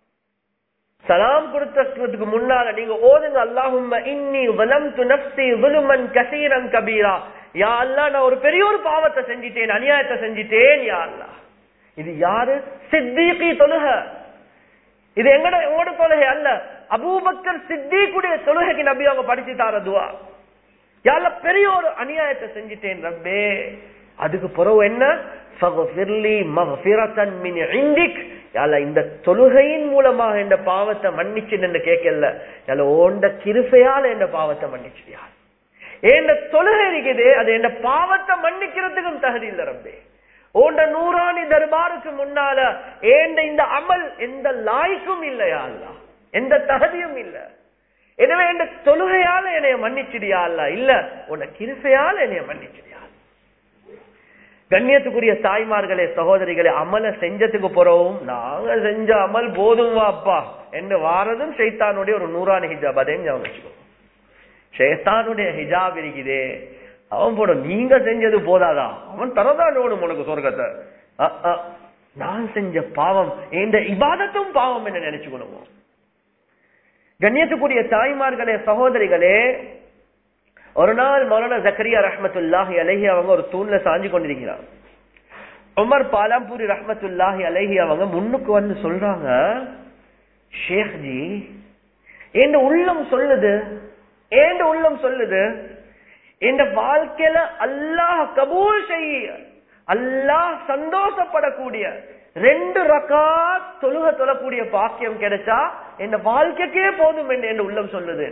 சலாம் கொடுத்ததுக்கு முன்னால நீங்க ஓதுங்க, அல்லாஹும்ம இன்னி ظلمت نفسي ظلما كثيرا كبيرا, யா அல்லாஹ் நான் ஒரு பெரிய ஒரு பாவத்தை செஞ்சிட்டேன், அநியாயத்தை செஞ்சிட்டேன், யா அல்லாஹ் இது யாரு? சித்திகி தொழுக. இது எங்கட தொழுகை அல்ல. அபூபக்கர் சித்திக்குடைய தொழுகைக்கு நபி அவங்க படிச்சு தார துவா. யால பெரிய ஒரு அநியாயத்தை செஞ்சிட்டேன் ரப்பே, அதுக்கு பிறகு என்ன? ஃபக்ஃபிர்லி மக்ஃபிரத்தன் மின் இன்டிக். யால இந்த தொழுகையின் மூலமாக இந்த பாவத்தை மன்னிச்சு என்று கேட்கல, யால ஓண்ட கிருபையால இந்த பாவத்தை மன்னிச்சியா. ஏண்ட தொழுகை இருக்குது, அது என் பாவத்தை மன்னிக்கிறதுக்கும் தகுதி இல்ல ரப்பே. ஓண்ட நூறாணி தர்பாருக்கு முன்னால ஏண்ட இந்த அமல் எந்த லாய்க்கும் இல்லையா அல்லா, எந்த தகுதியும் இல்ல. எனவே இந்த தொழுகையால என்னைய மன்னிச்சிடியா அல்ல, இல்ல உன்னை கிருபையால என்னைய மன்னிச்சிடியா. கண்ணியத்துக்குரிய தாய்மார்களே, சகோதரிகளே, அமல செஞ்சதுக்கு போறவும் நாங்க செஞ்ச அமல் போதும் வாப்பா என்று வாரதும் ஷைத்தானுடைய ஒரு நூறாணி ஹிஜாப். அதையும் ஞாபகம் வச்சுக்கோ. ஷைத்தானுடைய ஹிஜாப் இருக்குதே, அவன் போட நீங்க செஞ்சது போதாதா, அவன் தரதான் உனக்கு சொர்க்கத்தை. நான் செஞ்ச பாவம், இந்த இபாதத்தும் பாவம் என்ன நினைச்சுக்கணும். கண்ணியத்துக்குரிய தாய்மார்களே, சகோதரிகளே, ஒரு நாள் மௌலானா ஜக்கரியா ரஹ்மத்துல்லாஹி அலைஹி அவங்க ஒரு தூண்ல சாஞ்சு கொண்டிருக்கிறார். உமர் பாலம்பூரி ரஹ்மத்துல்லாஹி அலைஹி அவங்க முன்னுக்கு வந்து சொல்றாங்க, ஷேக் ஜி, என் உள்ளம் சொல்லுது இந்த வாழ்க்கையில அல்லாஹ் கபூல் செய்ய, அல்லாஹ் சந்தோஷப்படக்கூடிய 2 ரக்காத் தொழக்கூடிய பாக்கியம் கிடைச்சா இந்த வாழ்க்கைக்கே போதும் என்று என் உள்ளம் சொல்லுது.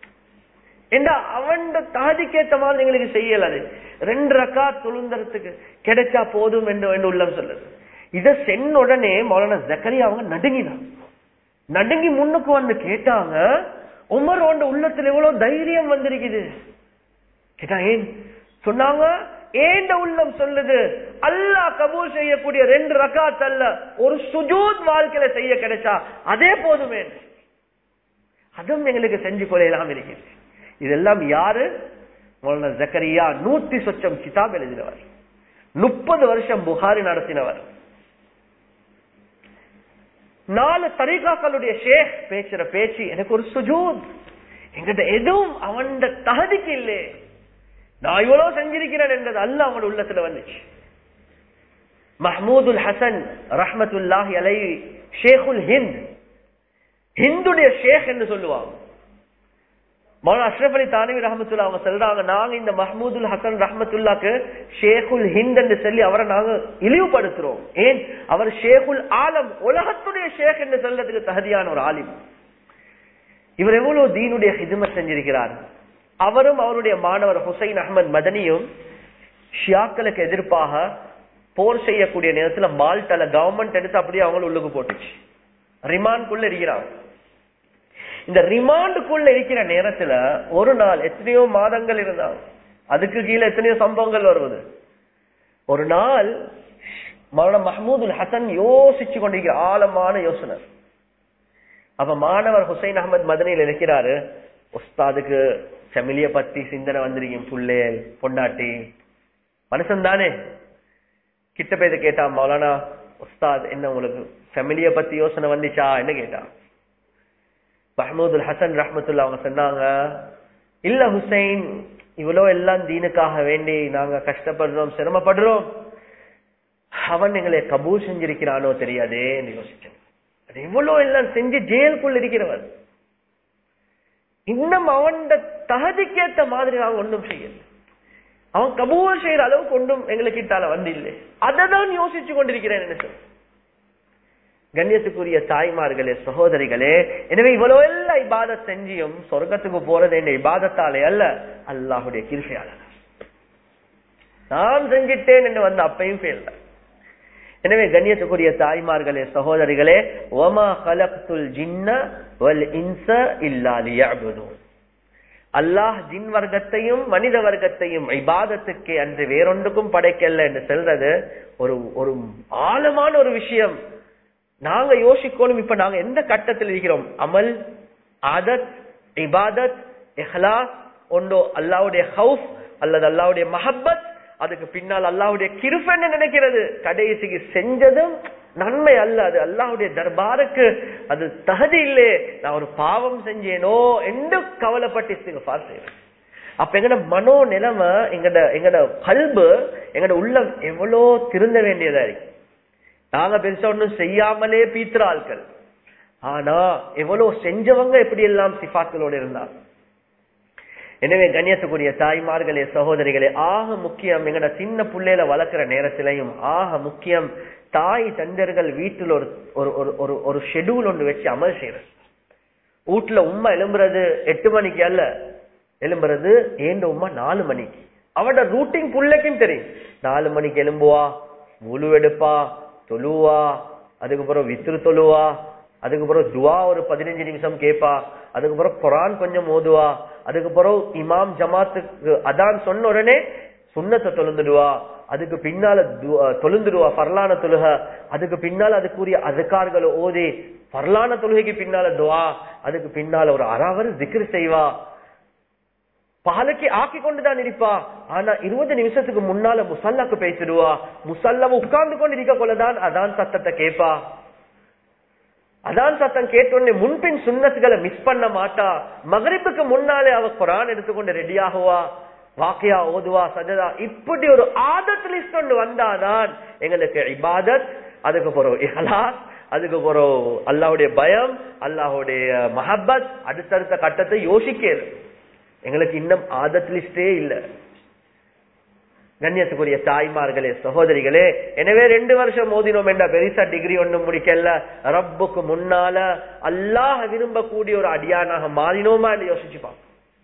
அவன் தாதிக்கேற்ற மாதிரி எங்களுக்கு செய்யல, அது 2 ரக்காத் தொழுந்தறதுக்கு கிடைச்சா போதும் என்று உள்ளம் சொல்லுது. இத சென்ன உடனே மௌலானா ஜக்கரியா அவங்க நடுங்கி முன்னுக்கு வந்து கேட்டாங்க, உமர் உண்ட உள்ளத்துல எவ்வளவு தைரியம் வந்திருக்குது கேட்டா. ஏன் சொன்னாங்க, ஏண்ட உள்ளம் சொல்லுது அல்லாஹ் கபூல் செய்யக்கூடிய 2 ரக்காத் அல்ல, ஒரு சுஜூத் வாழ்க்கையில செய்ய கிடைச்சா அதே போதுமே, அதுவும் எங்களுக்கு செஞ்சு கொள்ளலாம் இருக்குது. இதெல்லாம் யாரு? மௌலானா ஜக்கரியா 100 சொச்சம் கிதாப் எழுதினவர், 30 வருஷம் புகாரி நடத்தினவர், 4 தரீகாக்களுடைய ஷேக் பேசுற பேச்சு எனக்கு ஒரு சுஜூத். எங்கிட்ட எதுவும் அவன் தகுதிக்கு இல்லை, நான் இவ்வளவு செஞ்சிருக்கிறேன் என்றது அல்லாஹ் அவனோட உள்ளத்துல வந்துச்சு. மஹ்மூதுல் ஹசன் ரஹ்மத்துல்லாஹி அலைஹி ஷேகுல் ஹிந்த், ஹிந்துடைய ஷேக் என்று சொல்லுவாங்க. மௌலானா அஷ்ரஃப் அலி தானவி ரஹ்மத்துல்லாஹி அவங்க சொல்றாங்க, நாங்க இந்த மஹ்மூதுல் ஹசன் ரஹ்மத்துல்லாஹ்க்கு ஷேகுல் ஹிந்த் என்று சொல்லி அவரை நாங்க இழிவுபடுத்துறோம். ஏன்? அவர் ஷேகுல் ஆலம், உலகத்துடைய ஷேக் என்று சொல்றதுக்கு தகுதியான ஒரு ஆலிம். இவர் எவ்வளவு தீனுடைய ஹிதுமத் செஞ்சிருக்கிறார். அவரும் அவருடைய மாணவர் ஹுசைன் அஹ்மத் மதனியும் ஷியாக்களுக்கு எதிர்ப்பாக போர் செய்யக்கூடிய நேரத்துல மால்டால கவர்மெண்ட் எடுத்து அப்படியே அவங்களும் உள்ளுக்கு போட்டுச்சு, ரிமாண்டுக்குள்ள இருக்கிறாங்க. இந்த ரிமாண்டுக்குள்ள இருக்கிற நேரத்துல ஒரு நாள் எத்தனையோ மாதங்கள் இருந்தாங்க, அதுக்கு கீழே எத்தனையோ சம்பவங்கள் வருவது. ஒரு நாள் மௌலானா மஹ்மூதுல் ஹசன் யோசிச்சு கொண்டிருக்கிற ஆழமான யோசனை. அப்ப மாணவர் ஹுசைன் அஹ்மத் மதனியில் இருக்கிறாரு, உஸ்தாதுக்கு ஃபேமிலிய பத்தி சிந்தனை வந்திருக்கீங்க, புள்ளேல் பொண்டாட்டி மனுஷன் தானே. கிட்ட போய் கேட்டா, மௌலானா உஸ்தாத் என்ன உங்களுக்கு ஃபேமிலிய பத்தி யோசனை வந்துச்சா என்ன கேட்டா. மஹ்மூதுல் ஹசன் ரஹ்மத்துல்லாஹி அவங்க சொன்னாங்க, இல்ல ஹுசைன், இவ்வளவு எல்லாம் தீனுக்காக வேண்டி நாங்க கஷ்டப்படுறோம், சிரமப்படுறோம், அவன் எங்களை கபூல் செஞ்சிருக்கிறானோ தெரியாதே என்று யோசிச்சேன். அது இவ்வளவு எல்லாம் செஞ்சு ஜெயிலுக்குள்ள இருக்கிறவர், இன்னும் அவன் தகுதிக்கேற்ற மாதிரி நாங்க ஒன்றும் செய்யல, அவன் கபூல் செய்யற அளவுக்கு ஒன்றும் எங்களுக்கு இட்டால வந்து இல்லை. அதான் யோசிச்சு கொண்டிருக்கிறேன் என்ன சொல்ல. கண்ணியத்துக்குரிய தாய்மார்களே, சகோதரிகளே, எனவே இவ்வளவு எல்லாம் இபாதத் செஞ்சியும் சொர்க்கத்துக்கு போறது என்ற இபாதத்தாலே அல்ல, அல்லாஹுடைய கிருபையால. நான் செஞ்சிட்டேன் என்று வந்து அப்பையும் ஃபெயில். எனவே கண்ணியத்துக்குரிய தாய்மார்களே, சகோதரிகளே, வமா கலக்துல் ஜின்ன வல் இன்ஸ இல்லா லியஅ்புதூன், அல்லாஹ் ஜின் வர்க்கத்தையும் மனித வர்க்கத்தையும் இபாதத்துக்கு அன்று வேறொன்றுக்கும் படைக்கல என்று சொல்றது ஒரு ஆழமான ஒரு விஷயம். நாங்க யோசிக்கணும், இப்ப நாங்க எந்த கட்டத்தில் இருக்கிறோம்? அமல், ஆதத், இபாதத், இஹ்லாஸ், ஒன்றோ அல்லாஹ்வுடைய ஹவுஃப் அல்லது அல்லாஹ்வுடைய மஹப்பத், அதுக்கு பின்னால் அல்லாஹ்வுடைய கிருபைன்னு நினைக்கிறது. கடைசிக்கு செஞ்சதும் நன்மை அல்ல, அது அல்லாஹ்வுடைய தர்பாருக்கு அது தகுதி இல்லை, நான் ஒரு பாவம் செஞ்சேனோ என்று கவலைப்பட்டு இஸ்திக்ஃபார் செய்யணும். அப்ப எங்கட மனோ நிலைமை, எங்கட கல்பு, எங்கட உள்ளம் எவ்வளோ திருந்த வேண்டியதா இருக்கு. நாங்க பெருசா ஒன்னும் செய்யாமலே பீத்துற ஆட்கள். ஆனா எவ்வளவு செஞ்சவங்க எப்படி எல்லாம் சிஃபாக்களோடு இருந்தாங்க. எனவே கண்ணியத்துக்குரிய தாய்மார்களே, சகோதரிகளே, ஆக முக்கியம் எங்கட சின்ன பிள்ளையில வளர்க்கிற நேரத்திலையும் ஆக முக்கியம் தாய் தந்தர்கள் வீட்டில் ஒரு ஷெடியூல் ஒன்று வச்சு அமல் செய்யறது. வீட்டுல உம்மா எழும்புறது 8 மணிக்கு அல்ல, எழும்புறது ஏண்ட உம்மா 4 மணிக்கு. அவட ரூட்டிங் புள்ளைக்கும் தெரியும். 4 மணிக்கு எழும்புவா, முழு எடுப்பா, தொழுவா, அதுக்கப்புறம் வித்ரு தொழுவா, அதுக்கப்புறம் துவா ஒரு 15 நிமிஷம் கேட்பா, அதுக்கப்புறம் குரான் கொஞ்சம் ஓதுவா, அதுக்கப்புறம் இமாம் ஜமாத்துக்கு அதான் சொன்ன உடனே சுன்னத்தை தொழுந்துடுவா, அதுக்கு பின்னால தொழுந்துடுவா பர்லான தொழுக, அதுக்கு பின்னால அதுக்குரிய அதுக்கார்களை ஓதி பர்லான தொழுகைக்கு பின்னால துவா, அதுக்கு பின்னால ஒரு அறாவர் திக்ர் செய்வா, பாலுக்கு ஆக்கி கொண்டுதான் இருப்பா. ஆனா 20 நிமிஷத்துக்கு முன்னால முசல்லாக்கு பேசிடுவா, முசல்லாவை உட்கார்ந்து கொண்டு இருக்க கொள்ளதான் அதான் சத்தத்தை கேட்பா. அதான் சத்தம் கேட்டோடனே முன்பின் சுன்னத்துகளை மிஸ் பண்ண மாட்டா. மகரிப்புக்கு முன்னாலே அவ குரான் எடுத்துக்கொண்டு ரெடி ஆகுவா, வாக்கியா ஓதுவா, சஜதா. இப்படி ஒரு ஆதத் லிஸ்ட் ஒன்று வந்தாதான் எங்களுக்கு இபாதத், அதுக்கு பிறகு இஹ்லாஸ், அதுக்கு பிறகு அல்லாஹ்வுடைய பயம், அல்லாஹ்வுடைய மஹப்பத், அடுத்தடுத்த கட்டத்தை யோசிக்கிறது. எங்களுக்கு இன்னும் ஆதத் லிஸ்டே இல்ல. கண்ணியத்துக்குரிய தாய்மார்களே, சகோதரிகளே, எனவே 2 வருஷம் ஓதினோம் என்ற பெரிசா டிகிரி ஒன்னும் முடிக்கல. ரப்புக்கு முன்னால அல்லாஹ் விரும்பக்கூடிய ஒரு அடியானாக மாறினோமா என்று யோசிச்சுப்பான்.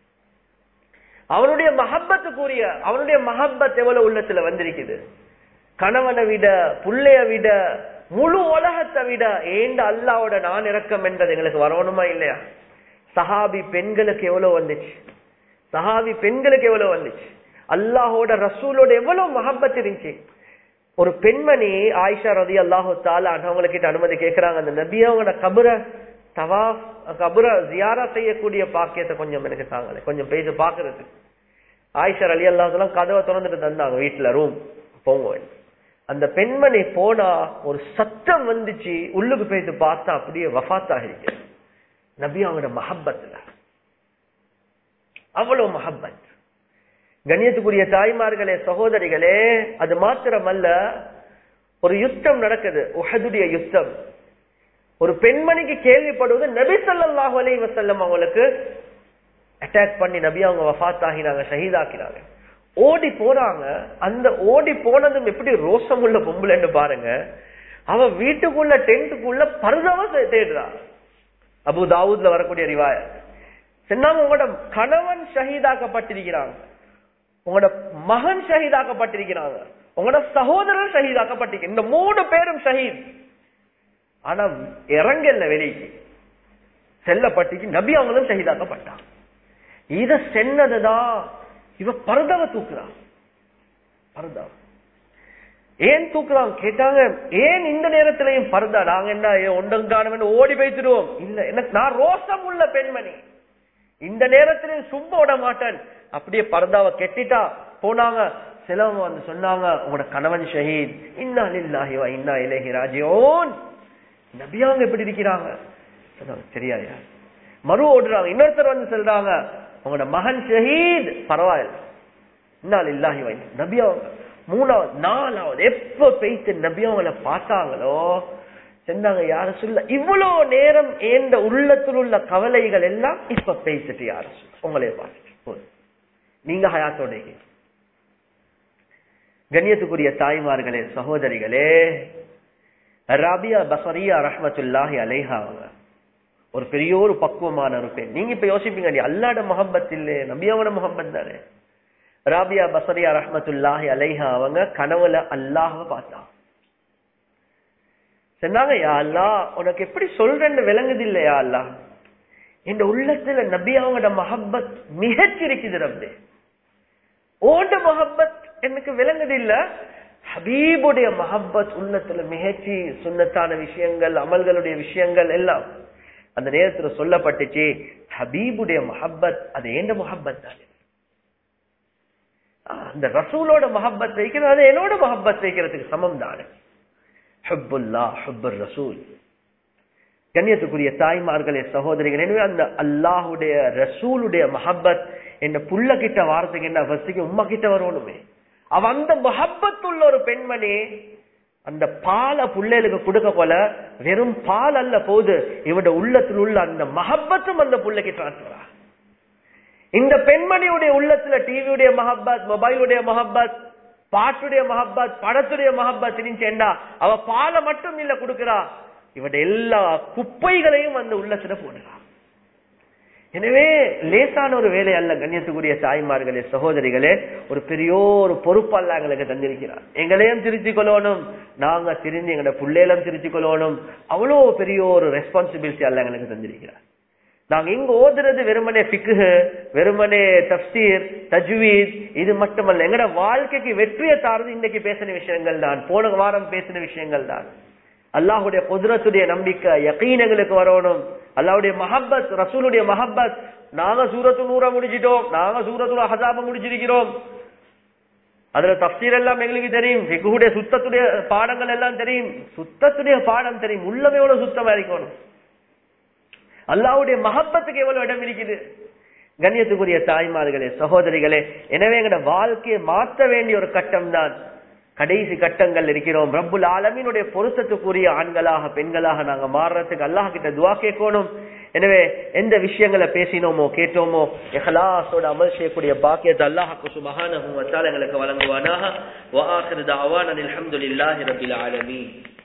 அவனுடைய மஹப்பத்துக்குரிய அவனுடைய மஹப்பத் எவ்வளவு உள்ளத்துல வந்திருக்குது. கணவனை விட, புள்ளைய விட, முழு உலகத்தை விட ஏண்ட அல்லாஹ்வோட நான் இரக்கம் என்றது எங்களுக்கு வரணுமா இல்லையா? சஹாபி பெண்களுக்கு எவ்வளவு வந்துச்சு, சஹாபி பெண்களுக்கு எவ்வளவு வந்துச்சு, அல்லாஹோட ரசூலோட எவ்வளவு மஹப்பத் இருந்துச்சு. ஒரு பெண்மணி ஆயிஷா ரலியல்லாஹு தஆலா அவங்களுக்கு அனுமதி கேட்கிறாங்க, அந்த நபி அவங்களோட கபர ஜியாரா செய்யக்கூடிய பாக்கியத்தை கொஞ்சம் எனக்கு தாங்களே, கொஞ்சம் பேச பாக்குறது. ஆயிஷா ரலியல்லாஹு தஆலா கதவை திறந்துட்டு தந்தாங்க, வீட்டுல ரூம் போங்க. அந்த பெண்மணி போனா ஒரு சத்தம் வந்துச்சு, உள்ளுக்கு போயிட்டு பார்த்தா அப்படியே வஃபாத்தாக இருக்கு. நபி அவங்களோட மஹப்பத்துல அவ்வளவு மஹப்பத். கண்ணியத்துக்குரிய தாய்மார்களே, சகோதரிகளே, அது மாத்திரமல்ல, ஒரு யுத்தம் நடக்குது, உஹதுடைய யுத்தம். ஒரு பெண்மணிக்கு கேள்விப்படுவது நபி ஸல்லல்லாஹு அலைஹி வஸல்லம் அவங்களுக்கு அட்டாக் பண்ணி நபி அவங்க வஃபாத் ஆகினாங்க, ஷஹீதாக்கினாங்க. ஓடி போறாங்க. அந்த ஓடி போனதும் எப்படி ரோஷம் உள்ள பொம்பளைன்னு பாருங்க. அவ வீட்டுக்குள்ள டென்ட்டுக்குள்ள பர்தாவ தேடுறா. அபு தாவூத்ல வரக்கூடிய ரிவாயத் சொன்னாங்க, உங்களோட கணவன் ஷஹீதாக்கப்பட்டிருக்கிறாங்க, உங்களோட மகன் ஷஹீதாக்கப்பட்டிருக்கிறாங்க, உங்களோட சகோதரர் ஷஹீதாக்கப்பட்டிருக்க, இந்த 3 பேரும் ஷஹீத். ஆனா இறங்கல்ல, வெளிக்கு செல்லப்பட்டிக்கு நபி அவங்களும் ஷஹீதாக்கப்பட்டாங்க. இத சென்னதுதான் இவ பர்தாவை தூக்குறான். பர்தா ஏன் தூக்குறாங்க கேட்டாங்க, ஏன் இந்த நேரத்திலையும் பர்தா? நாங்க என்ன ஒன்றங்கானவன் ஓடி வைத்துடுவோம் இல்ல, எனக்கு நான் ரோசம் உள்ள பெண்மணி, இந்த நேரத்திலையும் சும்மா விட மாட்டேன். அப்படியே பர்தாவை கெட்டிட்டா போனாங்க. சிலவங்க வந்து சொன்னாங்க, உங்களோட கணவன் ஷஹீத், இன்னா லில்லாஹி வ இன்னா இலைஹி ராஜிஊன். நபியாங்க எப்படி இருக்கிறாங்க? சரியா மறு ஓடுறாங்க. இன்னொருத்தர் வந்து சொல்றாங்க, உங்களோட மகன் ஷஹீத், பரவாயில்ல, இன்னா லில்லாஹி வ இன்னா. நபியாங்க 3வது 4வது எப்ப பேய்த்து நபியாவங்களை பார்த்தாங்களோ சொன்னாங்க, யார சொல்ல இவ்வளவு நேரம் ஏந்த உள்ளத்தில் உள்ள கவலைகள் எல்லாம் இப்ப பேசிட்டு யார சொல்ல உங்களே பார்த்துட்டு நீங்க ஹயாத்தோட. கண்ணியத்துக்குரிய தாய்மார்களே, சகோதரிகளே, ராபியா பஸரியா ரஹ்மத்துல்லாஹி அலைஹா ஒரு பெரிய ஒரு பக்குவமான ஒரு பெண். நீங்க இப்ப யோசிப்பீங்க, நீ அல்லாஹ்வோட முஹப்பத் இல்ல, நபியோட முஹப்பத் தானே. ராபியா பஸரியா ரஹ்மத்துல்லாஹி அலைஹா அவங்க கனவுல அல்லாஹ்வை பார்த்தா. சொன்னாங்க, யா அல்லாஹ், உனக்கு எப்படி சொல்றேன்னு விளங்குது இல்லையா அல்லாஹ், இந்த உள்ளத்துல நபியாவோட மஹப்பத் மிகச்சிருக்குது ரப்பே, ஓட மஹப்பத் எனக்கு விளங்குது இல்ல, ஹபீபுடைய மஹப்பத் உள்ளத்துல மிகச்சி, சுன்னத்தான விஷயங்கள், அமல்களுடைய விஷயங்கள் எல்லாம் அந்த நேரத்துல சொல்லப்பட்டுச்சு. ஹபீபுடைய மஹப்பத் அது ஏண்ட மஹப்பத் தானே, அந்த ரசூலோட மஹப்பத் வைக்கிறது அது என்னோட மஹப்பத் வைக்கிறதுக்கு சமம் தானே. ஹுப்புல்லாஹ் ஹுப்புர் ரசூல். கண்ணியத்துக்குரிய தாய்மார்களே, சகோதரிகள், எனவே அந்த அல்லாஹுடைய ரசூலுடைய மஹப்பத் என்ன புள்ள கிட்ட வார்த்தைக்கு என்ன வசதிக்கு உம்மா கிட்ட வரணுமே. அவ அந்த மஹப்பத் உள்ள ஒரு பெண்மணி, அந்த பாலை புள்ளைகளுக்கு கொடுக்க போல வெறும் பால் அல்ல போது, இவட உள்ளத்தில் உள்ள அந்த மஹப்பத்தும் அந்த புள்ளைக்கு டிரான்ஸ்பர். இந்த பெண்மணியுடைய உள்ளத்துல டிவியுடைய மஹப்பத், மொபைலுடைய மஹப்பத், பாட்டுடைய மஹப்பத், படத்துடைய மஹப்பத் இருந்துச்சேண்டா அவ பாலை மட்டும் இல்ல கொடுக்கிறா, இவட எல்லா குப்பைகளையும் அந்த உள்ளத்துல போடுறா. எனவே லேசான ஒரு வேலை அல்ல கண்ணியத்துக்குரிய தாய்மார்களே, சகோதரிகளே, ஒரு பெரிய ஒரு பொறுப்பல்ல எங்களுக்கு தந்திருக்கிறார். எங்களையும் திருத்திக் கொள்ளணும், நாங்க திருந்தி எங்களோட பிள்ளைகளும் திருத்திக் கொள்ளணும். அவ்வளோ பெரிய ஒரு ரெஸ்பான்சிபிலிட்டி அல்ல எங்களுக்கு தந்திருக்கிறார். நாங்க இங்க ஓதுறது வெறுமனே ஃபிக்ஹ், வெறுமனே தஃப்சீர், தஜ்வீத், இது மட்டுமல்ல. எங்கட வாழ்க்கைக்கு வெற்றியை தாரது இன்னைக்கு பேசின விஷயங்கள் தான், போன வாரம் பேசின விஷயங்கள் தான். அல்லாஹுடைய குத்ரத்துடைய நம்பிக்கை, யகீன் எங்களுக்கு வரணும். அல்லாஹ்வுடைய மஹப்பத், ரசூலுடைய மஹப்பத். நாங்க சூரத்துல் நூர முடிச்சிட்டோம், நாங்க சூரத்துல் அஹ்ஸாப முடிச்சிருக்கிறோம், அதுல தஃப்சீர் எல்லாம் எங்களுக்கு தெரியும், ஃபிக்ஹுடைய சுத்தத்துடைய பாடங்கள் எல்லாம் தெரியும், சுத்தத்துடைய பாடம் தெரியும். உள்ளமே எவ்வளவு சுத்தமா இருக்கணும், அல்லாஹ்வுடைய மஹப்பத்துக்கு எவ்வளவு இடம் இருக்குது. கண்ணியத்துக்குரிய தாய்மார்களே, சகோதரிகளே, எனவே எங்கட வாழ்க்கையை மாற்ற வேண்டிய ஒரு கட்டம் தான், கடைசி கட்டங்கள் இருக்கிறோம். ரப்புல் ஆலமீனுடைய பொருத்தத்துக்குரிய ஆண்களாக பெண்களாக நாங்க மாறுறதுக்கு அல்லாஹ் கிட்ட துஆ கேட்கணும். எனவே எந்த விஷயங்களை பேசினோமோ கேட்டோமோ இஹ்லாஸோட அமல் செய்யக்கூடிய பாக்கியத்தை அல்லாஹ் சுப்ஹானஹு வ தஆலா எங்களுக்கு வழங்குவானாக. வ ஆகிரு தஅவானா அல்ஹம்துலில்லாஹி ரப்பில் ஆலமீன்.